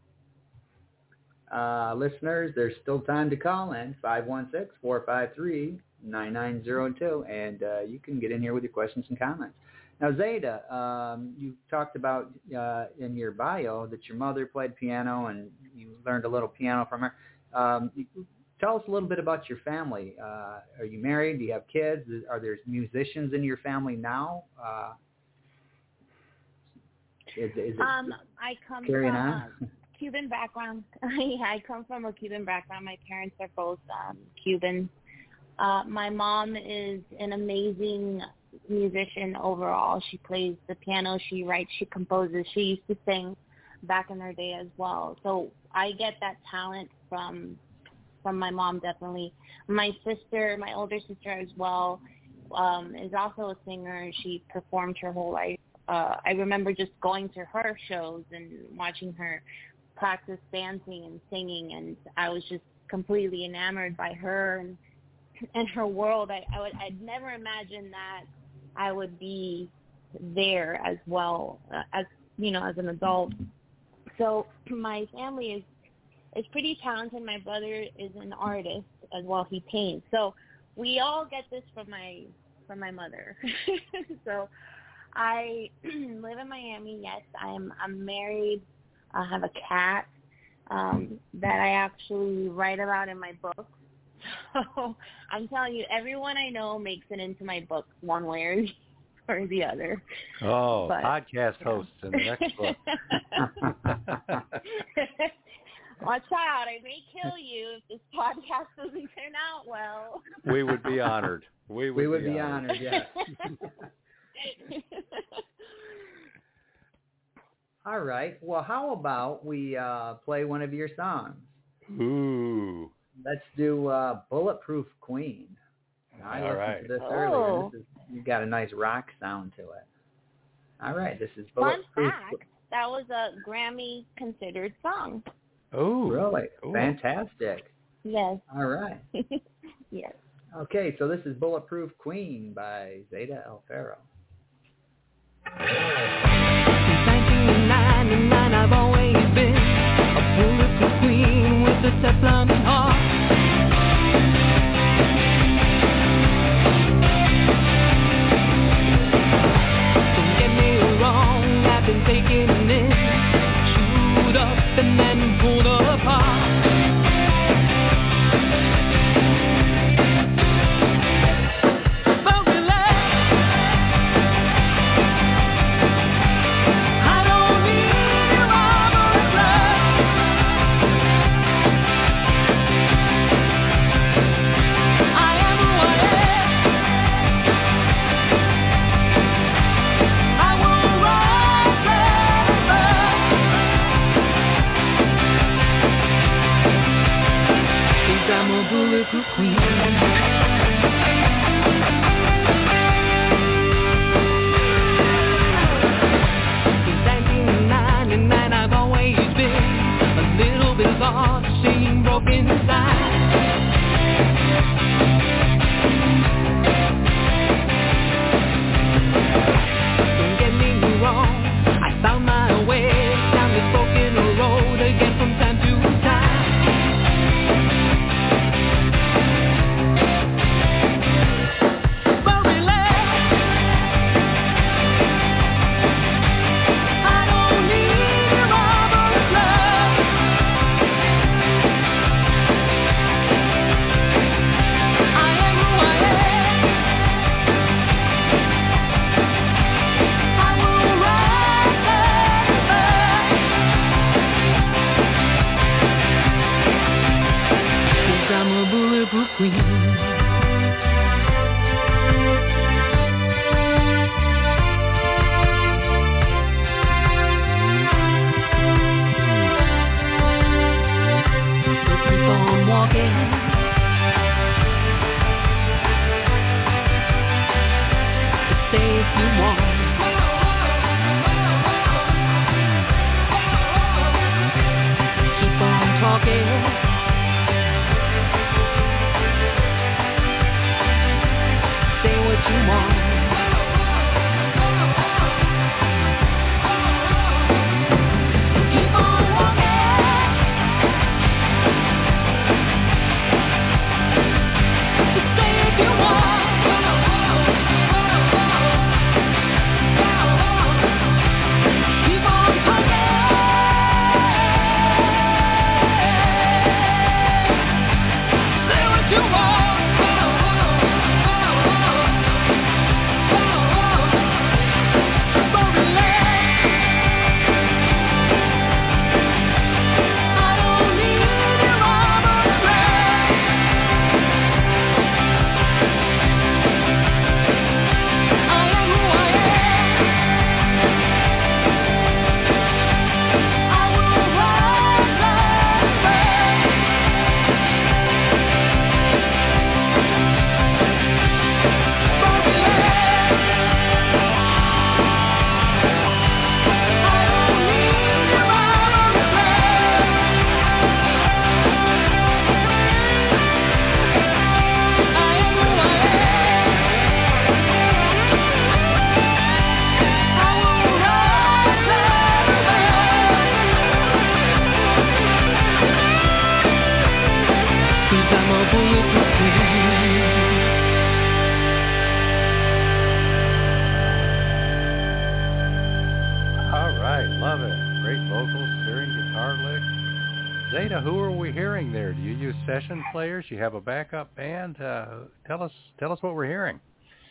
Uh, listeners, there's still time to call in, five one six, four five three, nine nine zero two, and uh, you can get in here with your questions and comments. Now, Zeta, um, you talked about uh, in your bio that your mother played piano and you learned a little piano from her. Um, you, tell us a little bit about your family. Uh, are you married? Do you have kids? Are there musicians in your family now? Uh, is, is it um, I come carrying from on? a Cuban background. Yeah, I come from a Cuban background. My parents are both um, Cuban. Uh, my mom is an amazing musician overall. She plays the piano, she writes, she composes. She used to sing back in her day as well. So I get that talent from from my mom, definitely. My sister, my older sister as well, um, is also a singer. She performed her whole life. Uh, I remember just going to her shows and watching her practice dancing and singing, and I was just completely enamored by her and, and her world. I, I would, I'd never imagined that I would be there as well, uh, as you know, as an adult. So my family is is pretty talented. My brother is an artist as well. He paints. So we all get this from my from my mother. So I live in Miami. Yes, I'm I'm married. I have a cat um, that I actually write about in my books. So I'm telling you, everyone I know makes it into my books one way or, or the other. Oh, but, podcast yeah. hosts in the next book. Watch out. I may kill you if this podcast doesn't turn out well. We would be honored. We would, we would be, be honored, honored yes. All right. Well, how about we uh, play one of your songs? Ooh. Let's do uh, Bulletproof Queen. I All listened right. to this Oh. earlier. This is, you got a nice rock sound to it. All right. This is Fun Bulletproof. fact, that was a Grammy-considered song. Oh. Really? Cool. Fantastic. Yes. All right. Yes. Okay, so this is Bulletproof Queen by Zeta El Faro. Since nineteen ninety-nine, I've always been a bulletproof queen with a Teflon heart. Don't get me wrong, I've been taking it, chewed up and then pulled apart. Bulletproof queen. Since nineteen ninety-nine, I've always been a little bit lost, seeing broken inside. Don't get me wrong, I found my way down the broken road again from time to time. Session players, you have a backup band. Uh, tell us, tell us what we're hearing.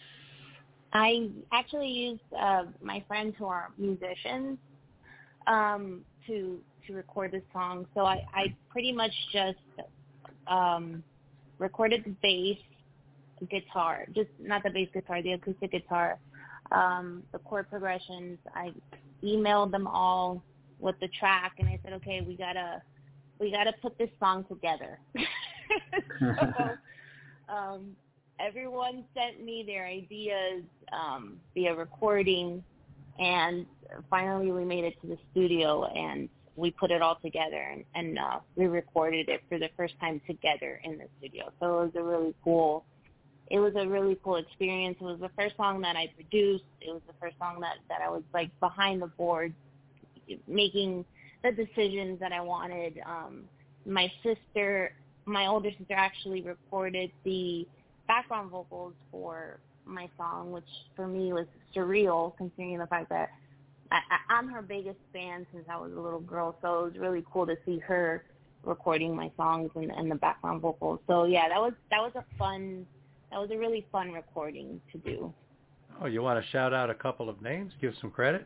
I actually used uh, my friends who are musicians um, to to record this song. So I, I pretty much just um, recorded the bass guitar, just not the bass guitar, the acoustic guitar, um, the chord progressions. I emailed them all with the track, and I said, okay, we gotta we gotta put this song together. so um, everyone sent me their ideas um, via recording, and finally we made it to the studio, and we put it all together, and, and uh, we recorded it for the first time together in the studio. So it was a really cool, it was a really cool experience. It was the first song that I produced. It was the first song that, that I was like behind the board, making the decisions that I wanted. Um, my sister, my older sister actually recorded the background vocals for my song, which for me was surreal considering the fact that I, I'm her biggest fan since I was a little girl, so it was really cool to see her recording my songs and, and the background vocals. So yeah, that was that was a fun, that was a really fun recording to do. Oh, you want to shout out a couple of names? Give some credit.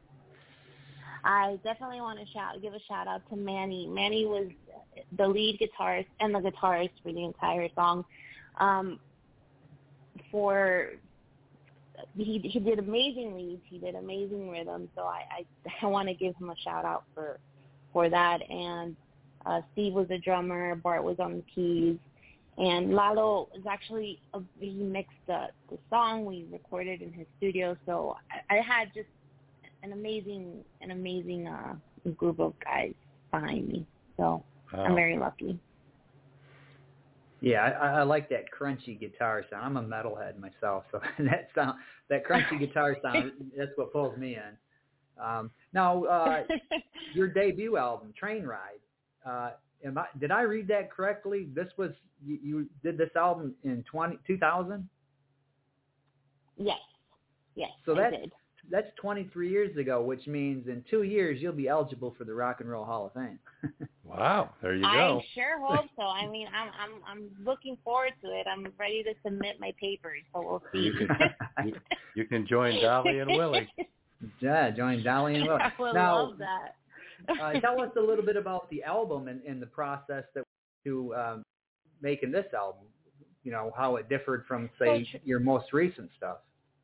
I definitely want to shout, give a shout out to Manny. Manny was the lead guitarist and the guitarist for the entire song. Um, for He he did amazing leads. He did amazing rhythms. So I, I, I want to give him a shout out for for that. And uh, Steve was a drummer. Bart was on the keys. And Lalo is actually a, he mixed the the song. We recorded in his studio. So I, I had just an amazing an amazing uh, group of guys behind me. So wow. I'm very lucky. Yeah, I, I like that crunchy guitar sound. I'm a metalhead myself, so that sound, that crunchy guitar sound, that's what pulls me in. Um, now, uh, your debut album, Train Ride, uh, am I, did I read that correctly? This was, you, you did this album in twenty, two thousand? Yes, yes, so I that's, did. That's twenty-three years ago, which means in two years you'll be eligible for the Rock and Roll Hall of Fame. Wow, there you I go. sure hope so. I mean, I'm I'm I'm looking forward to it. I'm ready to submit my papers, so we'll see. You can, you, you can join Dolly and Willie. Yeah, join Dolly and Willie. I would now, love that. uh, tell us a little bit about the album and, and the process that to um, making this album. You know, how it differed from, say, so, your most recent stuff.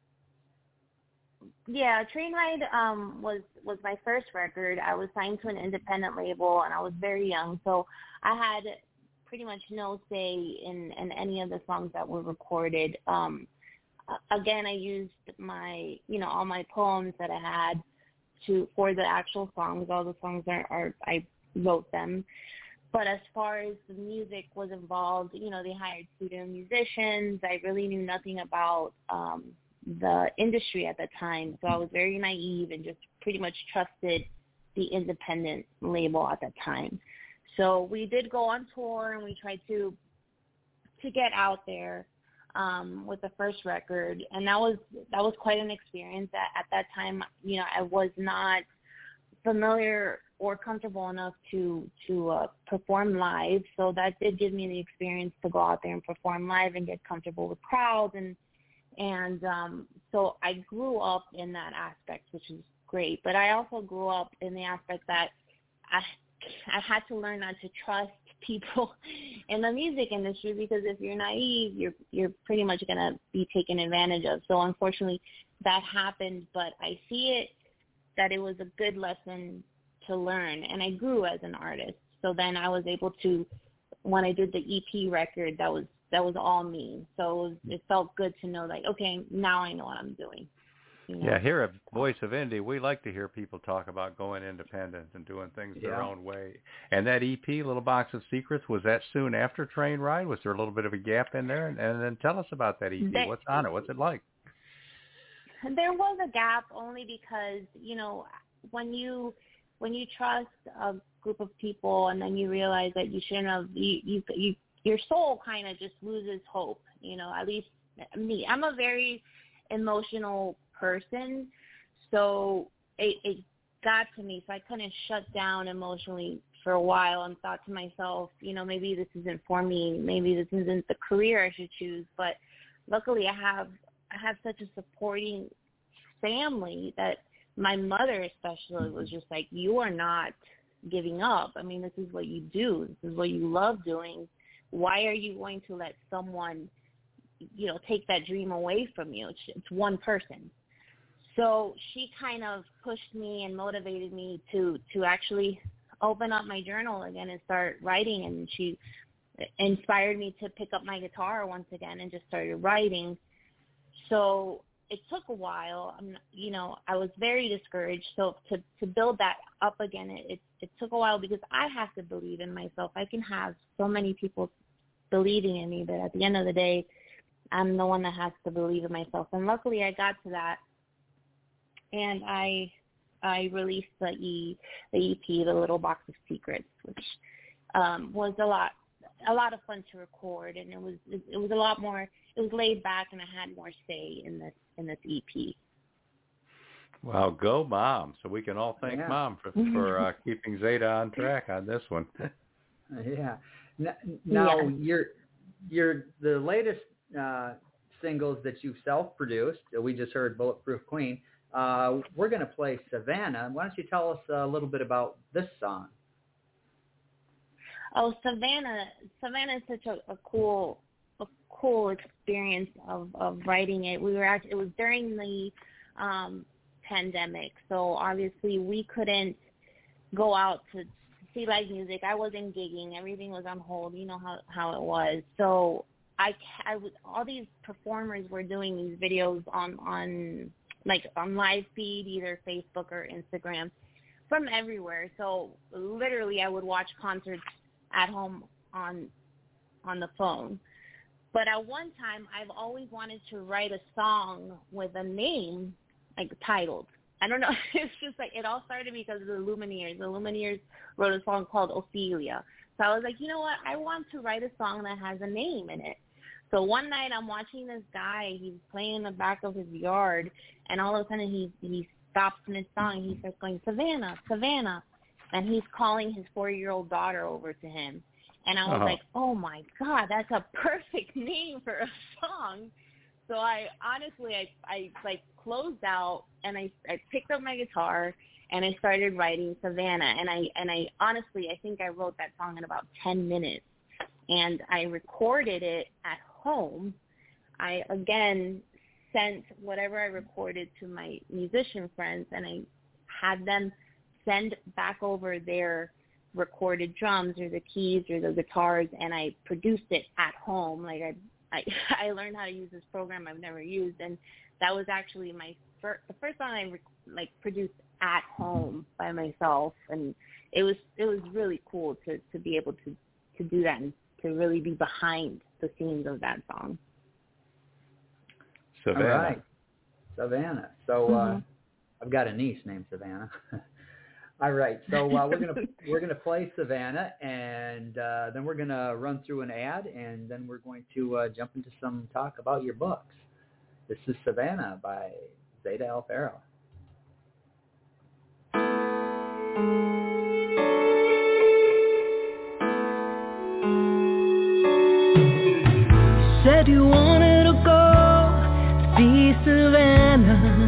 Yeah, Train Ride um, was was my first record. I was signed to an independent label, and I was very young, so I had pretty much no say in, in any of the songs that were recorded. Um, again, I used my, you know, all my poems that I had to for the actual songs. All the songs are, are I wrote them. But as far as the music was involved, you know, they hired studio musicians. I really knew nothing about um, the industry at the time. So I was very naive and just pretty much trusted the independent label at that time. So we did go on tour and we tried to to get out there um, with the first record. And that was that was quite an experience. At, at that time, you know, I was not familiar or comfortable enough to to uh, perform live. So that did give me the experience to go out there and perform live and get comfortable with crowds. And and um, so I grew up in that aspect, which is great. But I also grew up in the aspect that I I had to learn not to trust people in the music industry, because if you're naive, you're you're pretty much going to be taken advantage of. So unfortunately, that happened. But I see it that it was a good lesson to learn, and I grew as an artist. So then I was able to, when I did the E P record, that was that was all me. So it, was, it felt good to know, like, okay, now I know what I'm doing. You know? Yeah, here at Voice of Indie, we like to hear people talk about going independent and doing things yeah. their own way. And that E P, Little Box of Secrets, was that soon after Train Ride? Was there a little bit of a gap in there? And, and then tell us about that E P. There, What's on it? What's it like? There was a gap only because, you know, when you when you trust a group of people and then you realize that you shouldn't have, you, you, you your soul kind of just loses hope, you know, at least me. I'm a very emotional person, so it, it got to me. So I couldn't shut down emotionally for a while and thought to myself, you know, maybe this isn't for me. Maybe this isn't the career I should choose. But luckily I have I have such a supporting family that my mother especially was just like, you are not giving up. I mean, this is what you do. This is what you love doing. Why are you going to let someone, you know, take that dream away from you? It's, it's one person. So she kind of pushed me and motivated me to, to actually open up my journal again and start writing. And she inspired me to pick up my guitar once again and just started writing. So it took a while. I'm, you know, I was very discouraged. So to, to build that up again, it, it, it took a while because I have to believe in myself. I can have so many people believing in me, but at the end of the day, I'm the one that has to believe in myself. And luckily I got to that. And I I released the E the E P, The Little Box of Secrets, which um, was a lot a lot of fun to record, and it was it, it was a lot more it was laid back, and I had more say in this in this E P. Wow, go Mom! So we can all thank yeah. Mom for for uh, keeping Zeta on track on this one. yeah. Now yeah. you're you're the latest uh, singles that you've self-produced. We just heard Bulletproof Queen. Uh, we're going to play Savannah. Why don't you tell us a little bit about this song? Oh, Savannah! Savannah is such a, a cool, a cool experience of, of writing it. We were actually, it was during the um, pandemic, so obviously we couldn't go out to see live music. I wasn't gigging; everything was on hold. You know how how it was. So I, I was all these performers were doing these videos on on. like on live feed, either Facebook or Instagram, from everywhere. So literally I would watch concerts at home on on the phone. But at one time, I've always wanted to write a song with a name, like titled. I don't know. It's just like it all started because of the Lumineers. The Lumineers wrote a song called Ophelia. So I was like, you know what? I want to write a song that has a name in it. So one night I'm watching this guy, he's playing in the back of his yard, and all of a sudden he he stops in his song and he starts going, Savannah, Savannah. And he's calling his four-year-old daughter over to him. And I was uh-huh. like, oh, my God, that's a perfect name for a song. So I honestly, I, I like closed out and I, I picked up my guitar and I started writing Savannah. And I, and I honestly, I think I wrote that song in about ten minutes. And I recorded it at home. I, again, sent whatever I recorded to my musician friends, and I had them send back over their recorded drums or the keys or the guitars, and I produced it at home. Like I, I, I learned how to use this program I've never used, and that was actually my first, the first song I like produced at home by myself, and it was it was really cool to to be able to to do that and to really be behind the scenes of that song. Savannah. All right. Savannah. So uh, mm-hmm. I've got a niece named Savannah. All right. So uh, we're gonna we're gonna play Savannah, and uh, then we're gonna run through an ad, and then we're going to uh, jump into some talk about your books. This is Savannah by Zeta Alfaro. Said you wanted to go see Savannah,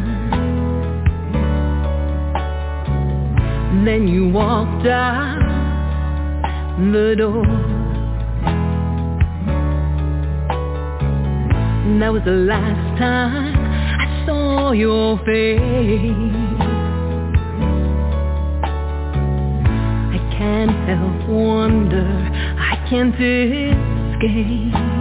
then you walked out the door. And that was the last time I saw your face. I can't help wonder, I can't escape.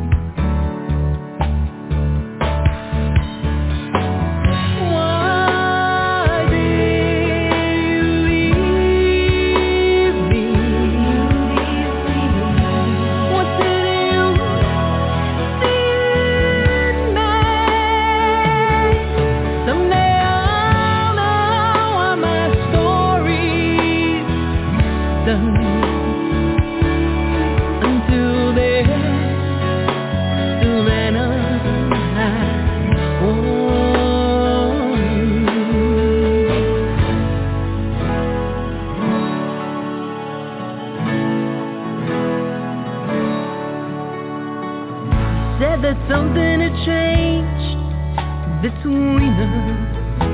Something had changed between us,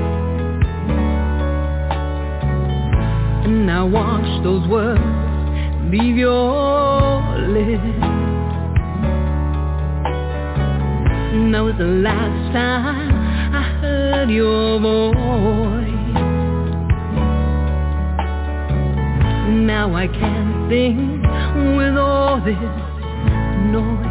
and I watched those words leave your lips. And that was the last time I heard heard your voice. Now I can't sing with all this noise.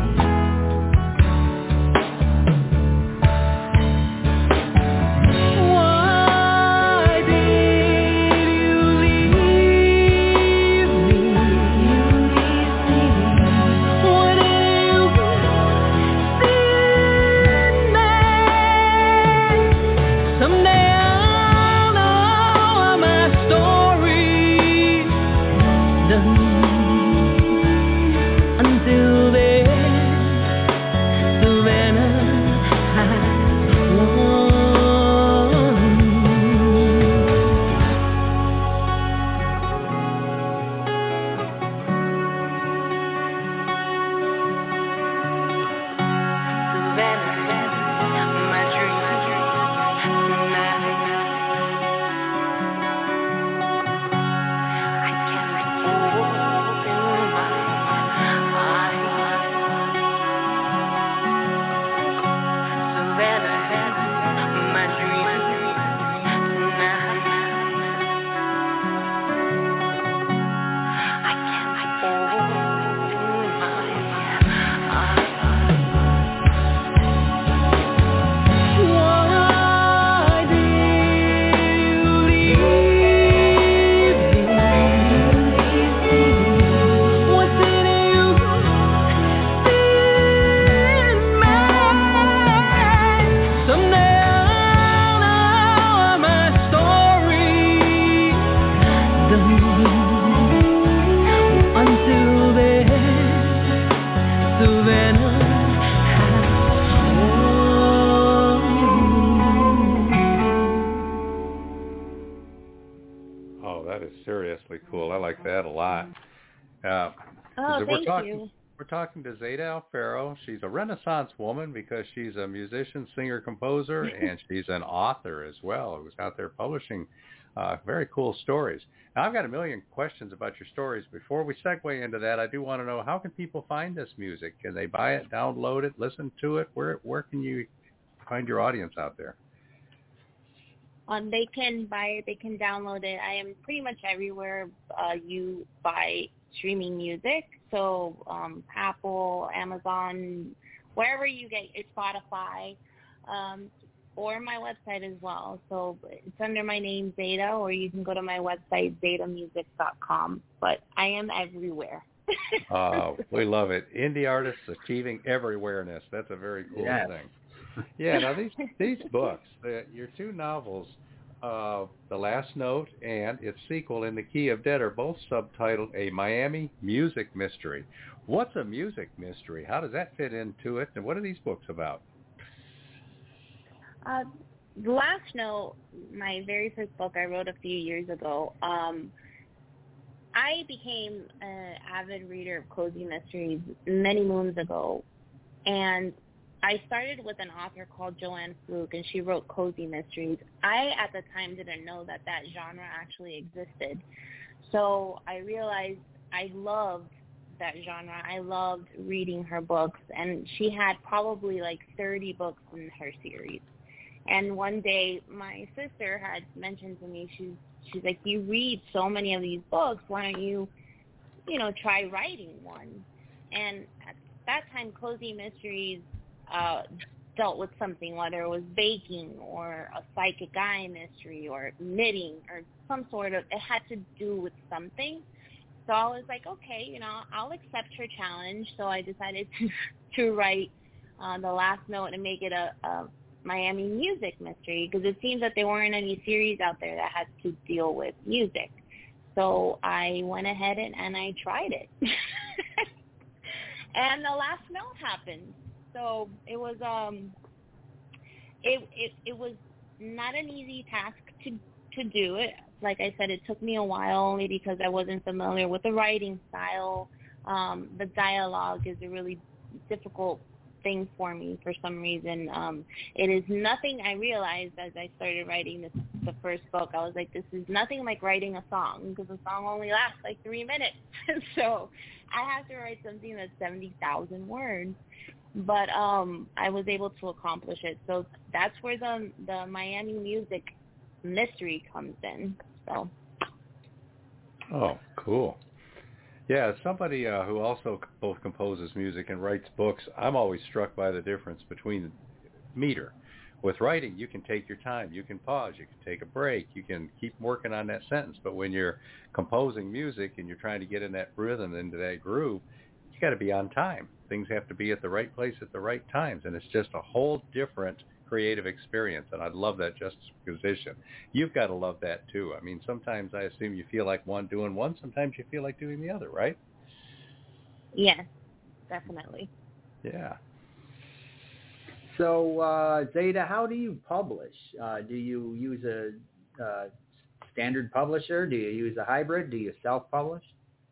Talking to Zeta Alfaro. She's a Renaissance woman because she's a musician, singer, composer, and she's an author as well who's out there publishing uh, very cool stories. Now, I've got a million questions about your stories. Before we segue into that, I do want to know, how can people find this music? Can they buy it, download it, listen to it? Where where can you find your audience out there? Um, they can buy it. They can download it. I am pretty much everywhere uh, you buy streaming music. So um, Apple, Amazon, wherever you get it, Spotify, um, or my website as well. So it's under my name, Zeta, or you can go to my website, zeta music dot com. But I am everywhere. uh, we love it. Indie artists achieving everywhereness. That's a very cool yes. thing. Yeah, now these these books, the, your two novels, uh, The Last Note and its sequel, In the Key of Dead, are both subtitled A Miami Music Mystery. What's a music mystery? How does that fit into it? And what are these books about? Uh, The Last Note, my very first book I wrote a few years ago, um, I became an avid reader of cozy mysteries many moons ago, and I started with an author called Joanne Fluke, and she wrote cozy mysteries. I, at the time, didn't know that that genre actually existed. So I realized I loved that genre. I loved reading her books, and she had probably like thirty books in her series. And one day, my sister had mentioned to me, she's, she's like, you read so many of these books, why don't you, you know, try writing one? And at that time, cozy mysteries Uh, dealt with something, whether it was baking or a psychic eye mystery or knitting or some sort of, it had to do with something. So I was like, okay, you know, I'll accept her challenge. So I decided to, to write uh, The Last Note and make it a, a Miami music mystery, because it seems that there weren't any series out there that had to deal with music. So I went ahead and, and I tried it. And The Last Note happened. So it was um, it, it it was not an easy task to to do it. Like I said, it took me a while only because I wasn't familiar with the writing style. Um, the dialogue is a really difficult thing for me for some reason. Um, it is nothing. I realized as I started writing this, the first book, I was like, this is nothing like writing a song, because a song only lasts like three minutes. So I have to write something that's seventy thousand words. but um, I was able to accomplish it. So that's where the the Miami music mystery comes in. So. Oh, cool. Yeah, as somebody uh, who also both composes music and writes books, I'm always struck by the difference between meter. With writing, you can take your time, you can pause, you can take a break, you can keep working on that sentence. But when you're composing music and you're trying to get in that rhythm, into that groove, you got to be on time. Things have to be at the right place at the right times, and it's just a whole different creative experience. And I love that juxtaposition. You've got to love that too. I mean, sometimes I assume you feel like one doing one, sometimes you feel like doing the other, right? Yes, definitely. Yeah. So, uh, Zeta, how do you publish? Uh, do you use a uh, standard publisher? Do you use a hybrid? Do you self-publish?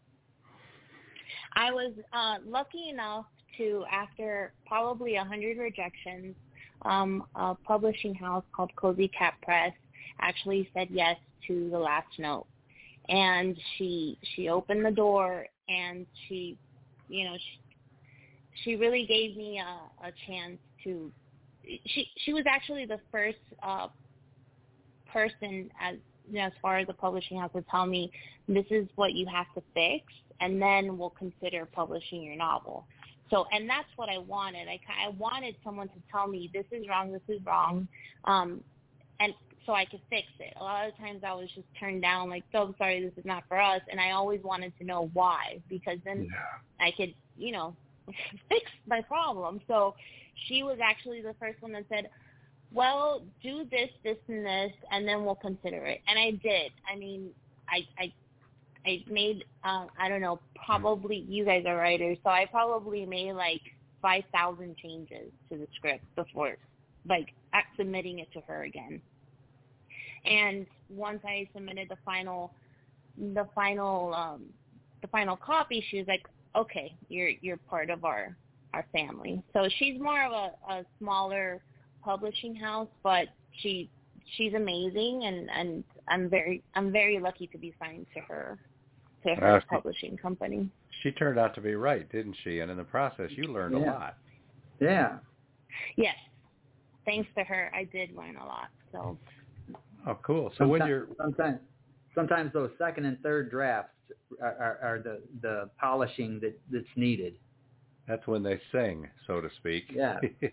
I was uh, lucky enough to, after probably a hundred rejections, um, a publishing house called Cozy Cat Press actually said yes to the last note. And she she opened the door, and she, you know, she, she really gave me a, a chance to, she she was actually the first uh, person, as you know, as far as the publishing house, to tell me, this is what you have to fix, and then we'll consider publishing your novel. So, and that's what I wanted. I, I wanted someone to tell me, this is wrong, this is wrong, um, and so I could fix it. A lot of times I was just turned down, like, oh, I'm sorry, this is not for us, and I always wanted to know why, because then yeah. I could, you know, fix my problem. So she was actually the first one that said, well, do this, this, and this, and then we'll consider it. And I did. I mean, I I, I made, uh, I don't know, probably, you guys are writers, so I probably made like five thousand changes to the script before, like, submitting it to her again. And once I submitted the final, the final, um, the final copy, she was like, okay, you're you're part of our, our family. So she's more of a, a smaller publishing house, but she she's amazing, and, and I'm very I'm very lucky to be signed to her to her uh, publishing company. She turned out to be right, didn't she? And in the process, you learned yeah. a lot. Yeah. Yes. Thanks to her, I did learn a lot. So. Oh, cool. So sometimes, when you're sometimes sometimes those second and third drafts are, are, are the the polishing that, that's needed. That's when they sing, so to speak. Yeah.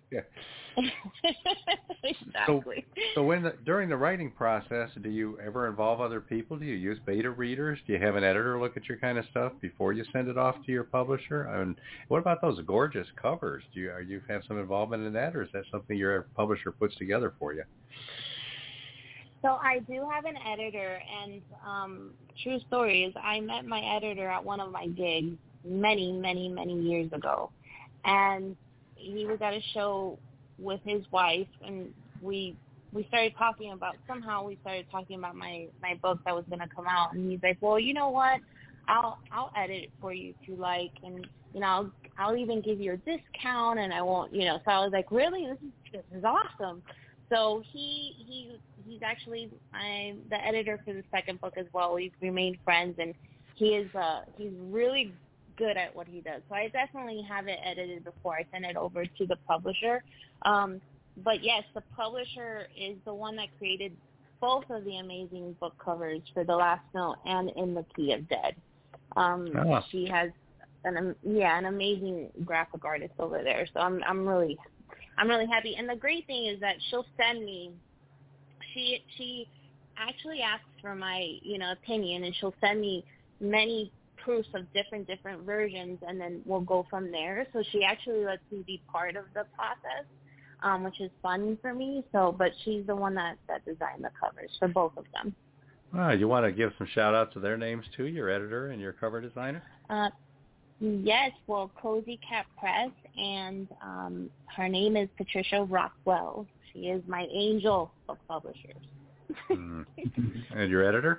Exactly. So, so when the, during the writing process, do you ever involve other people? Do you use beta readers? Do you have an editor look at your kind of stuff before you send it off to your publisher? And what about those gorgeous covers? Do you are you have some involvement in that, or is that something your publisher puts together for you? So I do have an editor, and um, true story is I met my editor at one of my gigs many, many, many years ago. And he was at a show with his wife, and we we started talking about, somehow we started talking about my, my book that was going to come out. And he's like, well, you know what, I'll I'll edit it for you if you like, and, you know, I'll, I'll even give you a discount, and I won't, you know. So I was like, really? This is, this is awesome. So he he he's actually I'm the editor for the second book as well. We've remained friends, and he is uh he's really good at what he does. So I definitely have it edited before I send it over to the publisher. Um, but yes, the publisher is the one that created both of the amazing book covers for The Last Note and In the Key of Dead. Um, oh. She has an yeah an amazing graphic artist over there. So I'm I'm really I'm really happy. And the great thing is that she'll send me. She she actually asks for my you know opinion, and she'll send me many proofs of different different versions, and then we'll go from there. So she actually lets me be part of the process, um, which is fun for me. So, but she's the one that, that designed the covers for both of them. Ah, you want to give some shout out to their names too, your editor and your cover designer? Uh, yes, well, Cozy Cat Press, and um, her name is Patricia Rockwell. She is my angel of publishers. mm. And your editor?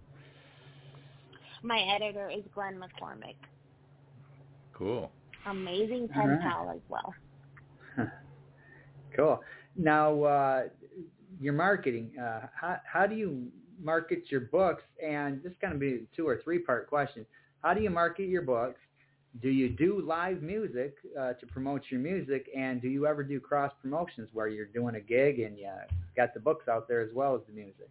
My editor is Glenn McCormick. Cool. Amazing pen right. pal as well. Cool. Now, uh, your marketing, uh, how, how do you market your books? And this is going to be a two or three part question. How do you market your books? do you do live music uh, to promote your music, and do you ever do cross promotions where you're doing a gig and you got the books out there as well as the music?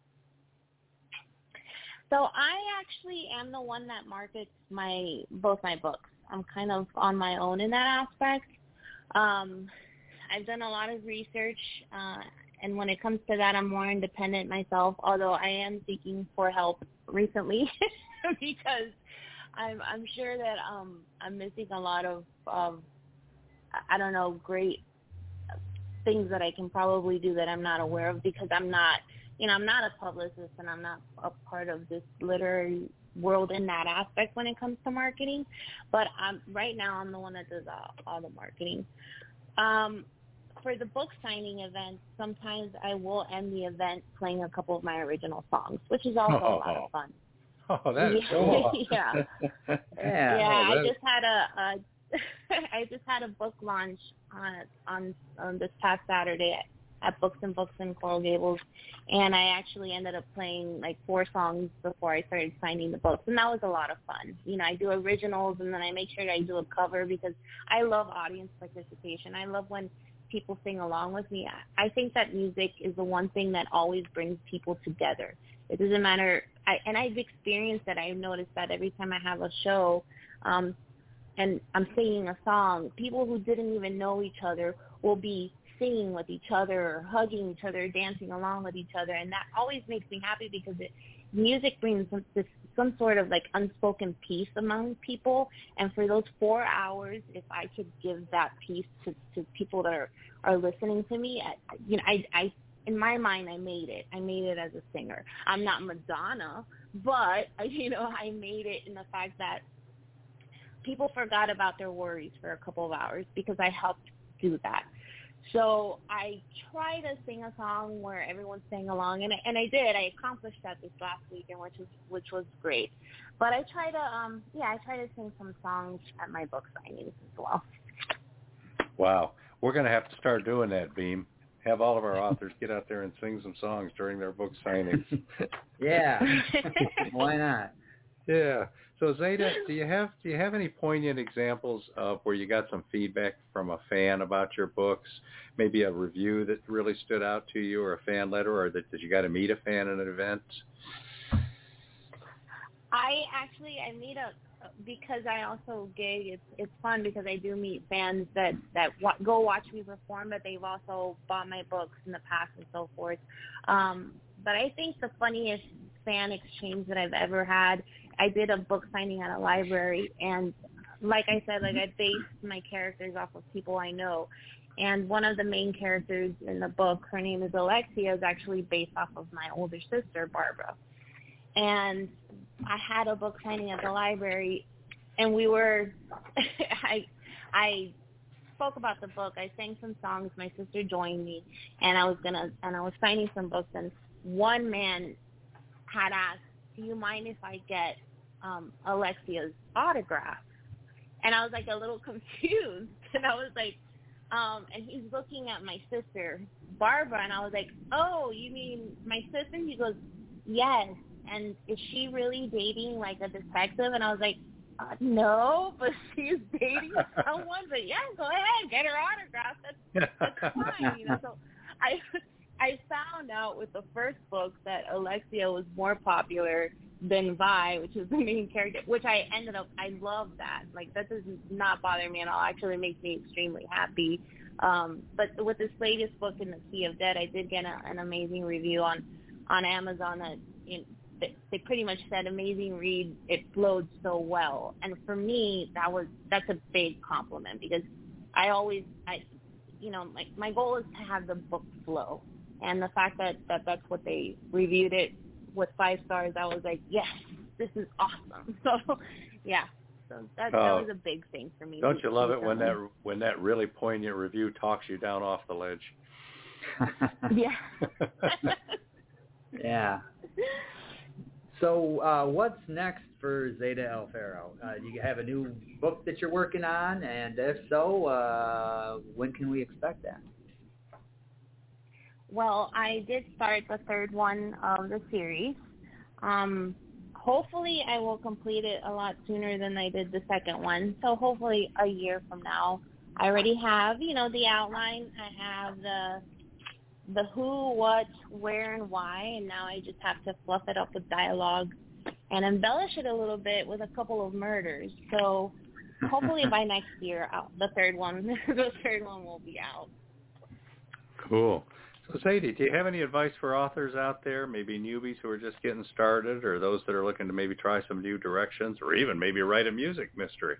So I actually am the one that markets my both my books. I'm kind of on my own in that aspect. Um, I've done a lot of research, uh, and when it comes to that, I'm more independent myself, although I am seeking for help recently because I'm, I'm sure that um, I'm missing a lot of, of, I don't know, great things that I can probably do that I'm not aware of because I'm not, you know, I'm not a publicist and I'm not a part of this literary world in that aspect when it comes to marketing. But I'm, right now I'm the one that does all, all the marketing. Um, for the book signing event, sometimes I will end the event playing a couple of my original songs, which is also oh. a lot of fun. Oh, that is yeah. cool. yeah. Yeah. Yeah, oh, I just had a, a I just had a book launch on on, on this past Saturday at, at Books and Books in Coral Gables, and I actually ended up playing like four songs before I started signing the books, and that was a lot of fun. You know, I do originals, and then I make sure that I do a cover because I love audience participation. I love when people sing along with me. I think that music is the one thing that always brings people together. It doesn't matter, I, and I've experienced that. I've noticed that every time I have a show, um, and I'm singing a song, people who didn't even know each other will be singing with each other or hugging each other, dancing along with each other, and that always makes me happy because it, music brings some, this, some sort of like unspoken peace among people, and for those four hours, if I could give that peace to, to people that are, are listening to me, I, you know, I, I, in my mind, I made it. I made it as a singer. I'm not Madonna, but, you know, I made it in the fact that people forgot about their worries for a couple of hours because I helped do that. So I try to sing a song where everyone sang along, and I, and I did. I accomplished that this last weekend, which was which was great. But I try to, um, yeah, I try to sing some songs at my book signings as well. Wow, we're going to have to start doing that, Beam. Have all of our authors get out there and sing some songs during their book signings. Yeah, why not? Yeah. So Zeta, do you have do you have any poignant examples of where you got some feedback from a fan about your books? Maybe a review that really stood out to you, or a fan letter, or that, that you got to meet a fan at an event? I actually I meet a because I also gig. It's it's fun because I do meet fans that that w- go watch me perform, but they've also bought my books in the past and so forth. Um, but I think the funniest fan exchange that I've ever had, I did a book signing at a library, and like I said, like I based my characters off of people I know, and one of the main characters in the book, her name is Alexia, is actually based off of my older sister, Barbara. And I had a book signing at the library, and we were, I, I spoke about the book. I sang some songs. My sister joined me, and I was gonna, and I was signing some books. And one man had asked, "Do you mind if I get um, Alexia's autograph?" And I was like a little confused, and I was like, um, and he's looking at my sister, Barbara, and I was like, "Oh, you mean my sister?" He goes, "Yes." And is she really dating like a detective? And I was like, uh, no, but she's dating someone. But yeah, go ahead, get her autograph. That's, that's fine. You know, so I I found out with the first book that Alexia was more popular than Vi, which is the main character, which I ended up, I love that. Like, that does not bother me at all. Actually, it makes me extremely happy. Um, but with this latest book, In the Sea of Dead, I did get a, an amazing review on, on Amazon that, you know, they pretty much said, amazing read, it flowed so well. And for me, that was, that's a big compliment because I always, I, you know, my, my goal is to have the book flow. And the fact that, that that's what they reviewed it with five stars, I was like, yes, this is awesome. So, yeah, so that, oh, that was a big thing for me. Don't you love it when that when that really poignant review talks you down off the ledge? Yeah. Yeah. So uh, what's next for Zeta Alfaro? Uh, do you have a new book that you're working on? And if so, uh, when can we expect that? Well, I did start the third one of the series. Um, hopefully I will complete it a lot sooner than I did the second one. So hopefully a year from now. I already have, you know, the outline. I have the the who, what, where, and why, and now I just have to fluff it up with dialogue and embellish it a little bit with a couple of murders. So hopefully by next year, I'll, the third one, the third one will be out. Cool. So Zadie, do you have any advice for authors out there, maybe newbies who are just getting started, or those that are looking to maybe try some new directions, or even maybe write a music mystery?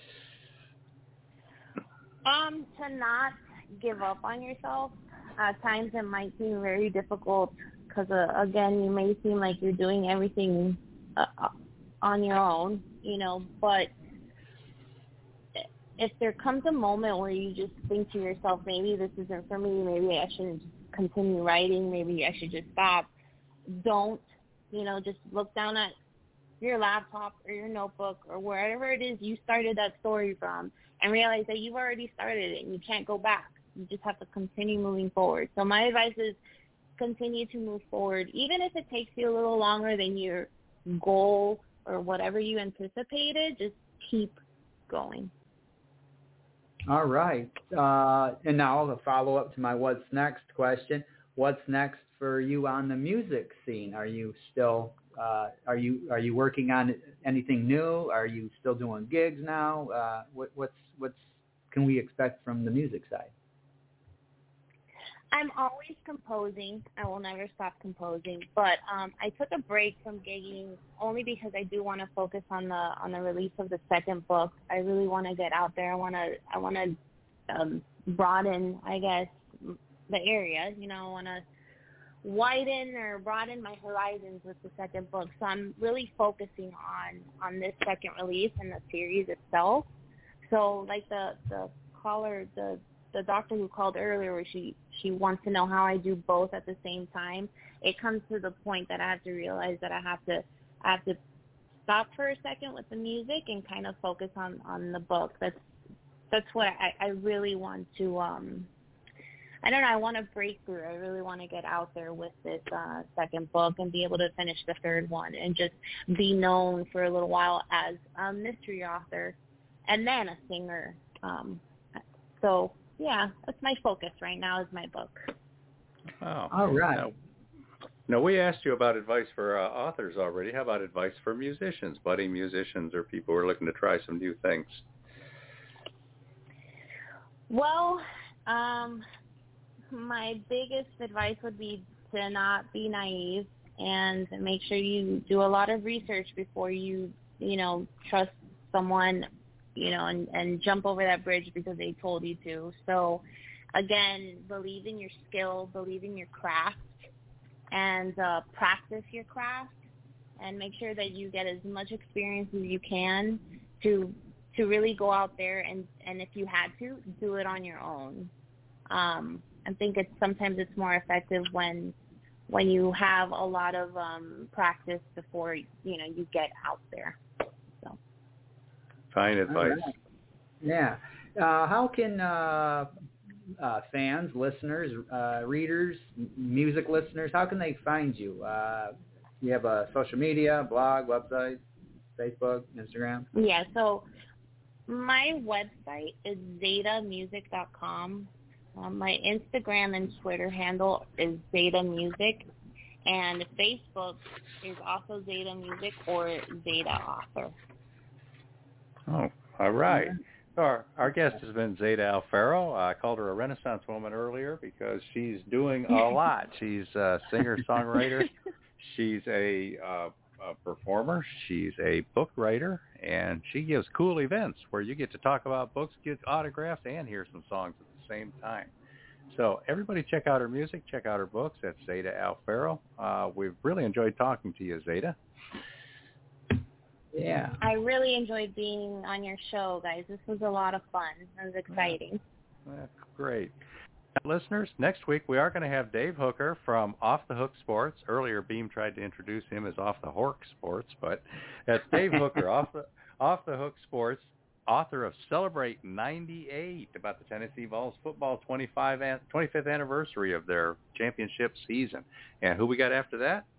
Um, to not give up on yourself. At times it might seem very difficult because, uh, again, you may seem like you're doing everything uh, on your own, you know, but if there comes a moment where you just think to yourself, maybe this isn't for me, maybe I shouldn't continue writing, maybe I should just stop, don't, you know, just look down at your laptop or your notebook or wherever it is you started that story from and realize that you've already started it and you can't go back. You just have to continue moving forward. So my advice is continue to move forward, even if it takes you a little longer than your goal or whatever you anticipated, just keep going. All right. Uh, and now a follow-up to my what's next question. What's next for you on the music scene? Are you still uh, are you are you working on anything new? Are you still doing gigs now? Uh, what, what's what's can we expect from the music side? I'm always composing. I will never stop composing. But um, I took a break from gigging only because I do want to focus on the on the release of the second book. I really want to get out there. I want to I want to um, broaden, I guess, the area. You know, I want to widen or broaden my horizons with the second book. So I'm really focusing on on this second release and the series itself. So like the the caller the. the doctor who called earlier where she, she wants to know how I do both at the same time, it comes to the point that I have to realize that I have to I have to stop for a second with the music and kind of focus on, on the book. That's that's what I, I really want to, um, I don't know, I want to break through. I really want to get out there with this uh, second book and be able to finish the third one and just be known for a little while as a mystery author and then a singer. Um, so... yeah, that's my focus right now is my book. Oh, all right. Now, now we asked you about advice for uh, authors already. How about advice for musicians, budding musicians, or people who are looking to try some new things? Well, um, my biggest advice would be to not be naive and make sure you do a lot of research before you, you know, trust someone, you know, and, and jump over that bridge because they told you to. So, again, believe in your skill, believe in your craft, and uh, practice your craft, and make sure that you get as much experience as you can to to really go out there and, and if you had to, do it on your own. Um, I think it's sometimes it's more effective when when you have a lot of um, practice before, you know, you get out there. Fine advice. Right. Yeah. Uh, how can uh, uh, fans, listeners, uh, readers, m- music listeners, how can they find you? Uh, you have a social media, blog, website, Facebook, Instagram? Yeah, so my website is zeta music dot com. Um, my Instagram and Twitter handle is Zeta Music, and Facebook is also Zeta Music or Zeta Author. Oh, all right. Our, our guest has been Zeta Alfaro. I called her a Renaissance woman earlier because she's doing a lot. She's a singer-songwriter. She's a, uh, a performer. She's a book writer. And she gives cool events where you get to talk about books, get autographs, and hear some songs at the same time. So everybody check out her music, check out her books. That's Zeta Alfaro. Uh, we've really enjoyed talking to you, Zeta. Yeah. I really enjoyed being on your show, guys. This was a lot of fun. It was exciting. That's great. Now, listeners, next week we are going to have Dave Hooker from Off the Hook Sports. Earlier, Beam tried to introduce him as Off the Hork Sports, but that's Dave Hooker, Off the Off the Hook Sports, author of Celebrate ninety-eight, about the Tennessee Vols football twenty-fifth anniversary of their championship season. And who we got after that?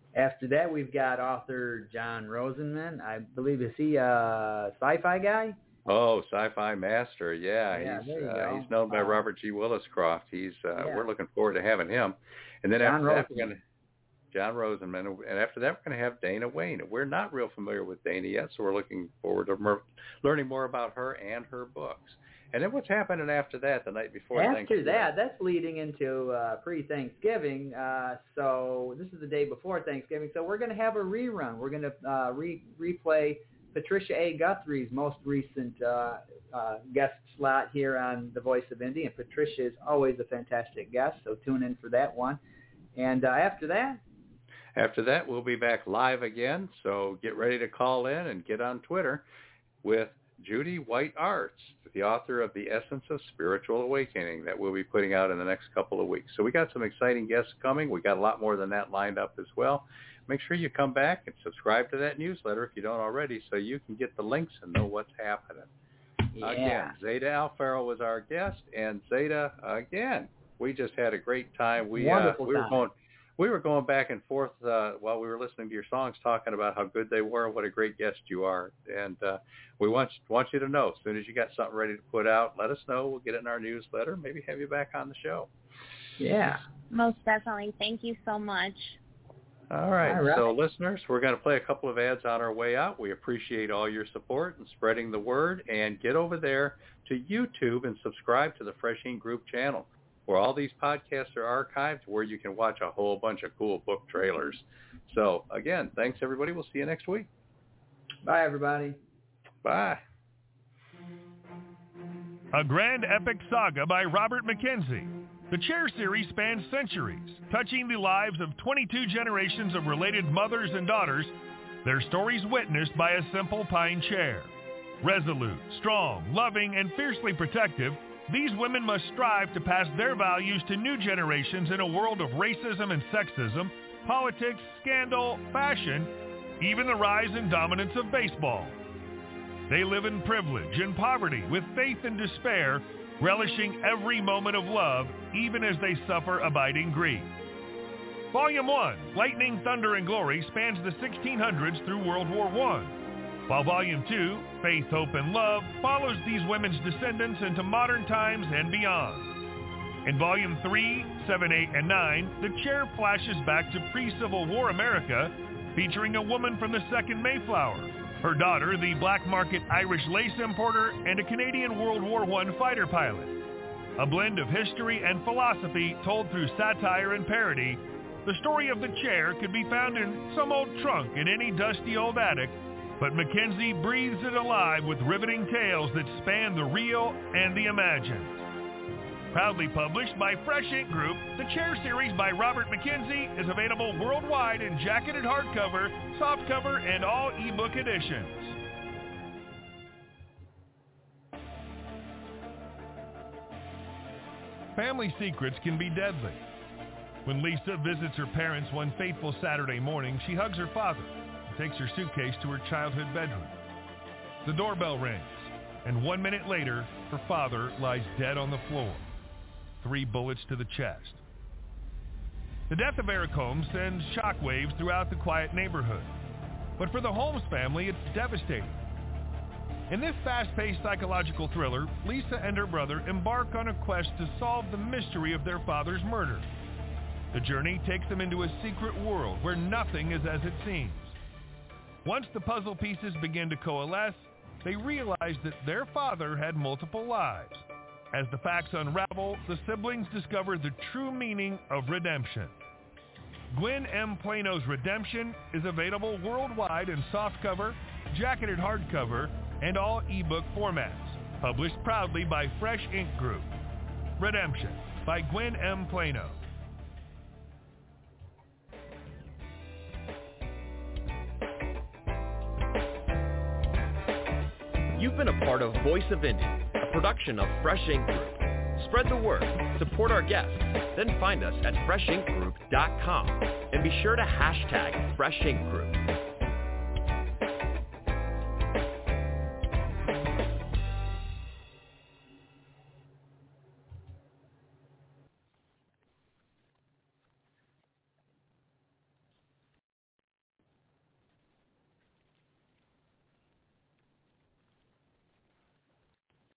After that, we've got author John Rosenman. I believe, is he a sci-fi guy? Oh, sci-fi master, yeah. Yeah, he's there you uh, go. he's known by Uh, Robert G. Williscroft. He's uh, Yeah. we're looking forward to having him. And then John after that, Rosenman. we're going to John Rosenman, and after that, we're going to have Dana Wayne. We're not real familiar with Dana yet, so we're looking forward to mer- learning more about her and her books. And then what's happening after that, the night before After Thanksgiving? that, that's leading into uh, pre-Thanksgiving. Uh, so this is the day before Thanksgiving. So we're going to have a rerun. We're going to uh, re- replay Patricia A. Guthrie's most recent uh, uh, guest slot here on The Voice of Indy. And Patricia is always a fantastic guest, so tune in for that one. And uh, after that, After that, we'll be back live again, so get ready to call in and get on Twitter with Judy White Arts, the author of The Essence of Spiritual Awakening, that we'll be putting out in the next couple of weeks. So we got some exciting guests coming. We got a lot more than that lined up as well. Make sure you come back and subscribe to that newsletter if you don't already, so you can get the links and know what's happening. yeah. Again, Zeta Alfaro was our guest, and Zeta, again, we just had a great time. We Wonderful uh, we were time. going we were going back and forth uh, while we were listening to your songs, talking about how good they were and what a great guest you are. And uh, we want want you to know, as soon as you got something ready to put out, let us know. We'll get it in our newsletter. Maybe have you back on the show. Yeah. Most definitely. Thank you so much. All right. All right. So, listeners, we're going to play a couple of ads on our way out. We appreciate all your support and spreading the word. And get over there to YouTube and subscribe to the Fresh Ink Group channel, where all these podcasts are archived, where you can watch a whole bunch of cool book trailers. So, again, thanks, everybody. We'll see you next week. Bye, everybody. Bye. A grand epic saga by Robert McKenzie. The Chair series spans centuries, touching the lives of twenty-two generations of related mothers and daughters, their stories witnessed by a simple pine chair. Resolute, strong, loving, and fiercely protective, these women must strive to pass their values to new generations in a world of racism and sexism, politics, scandal, fashion, even the rise and dominance of baseball. They live in privilege and poverty with faith and despair, relishing every moment of love, even as they suffer abiding grief. Volume one, Lightning, Thunder, and Glory, spans the sixteen hundreds through World War One, while Volume two, Faith, Hope, and Love, follows these women's descendants into modern times and beyond. In Volume three, seven, eight, and nine, the Chair flashes back to pre-Civil War America, featuring a woman from the Second Mayflower, her daughter, the black market Irish lace importer, and a Canadian World War One fighter pilot. A blend of history and philosophy told through satire and parody, the story of the Chair could be found in some old trunk in any dusty old attic, but McKenzie breathes it alive with riveting tales that span the real and the imagined. Proudly published by Fresh Ink Group, the Chair series by Robert McKenzie is available worldwide in jacketed hardcover, softcover, and all ebook editions. Family secrets can be deadly. When Lisa visits her parents one fateful Saturday morning, she hugs her father and takes her suitcase to her childhood bedroom. The doorbell rings, and one minute later, her father lies dead on the floor. Three bullets to the chest. The death of Eric Holmes sends shockwaves throughout the quiet neighborhood. But for the Holmes family, it's devastating. In this fast-paced psychological thriller, Lisa and her brother embark on a quest to solve the mystery of their father's murder. The journey takes them into a secret world where nothing is as it seems. Once the puzzle pieces begin to coalesce, they realize that their father had multiple lives. As the facts unravel, the siblings discover the true meaning of redemption. Gwen M. Plano's Redemption is available worldwide in softcover, jacketed hardcover, and all ebook formats. Published proudly by Fresh Ink Group. Redemption by Gwen M. Plano. You've been a part of Voice of Indy, a production of Fresh Ink Group. Spread the word, support our guests, then find us at fresh ink group dot com and be sure to hashtag Fresh Ink Group.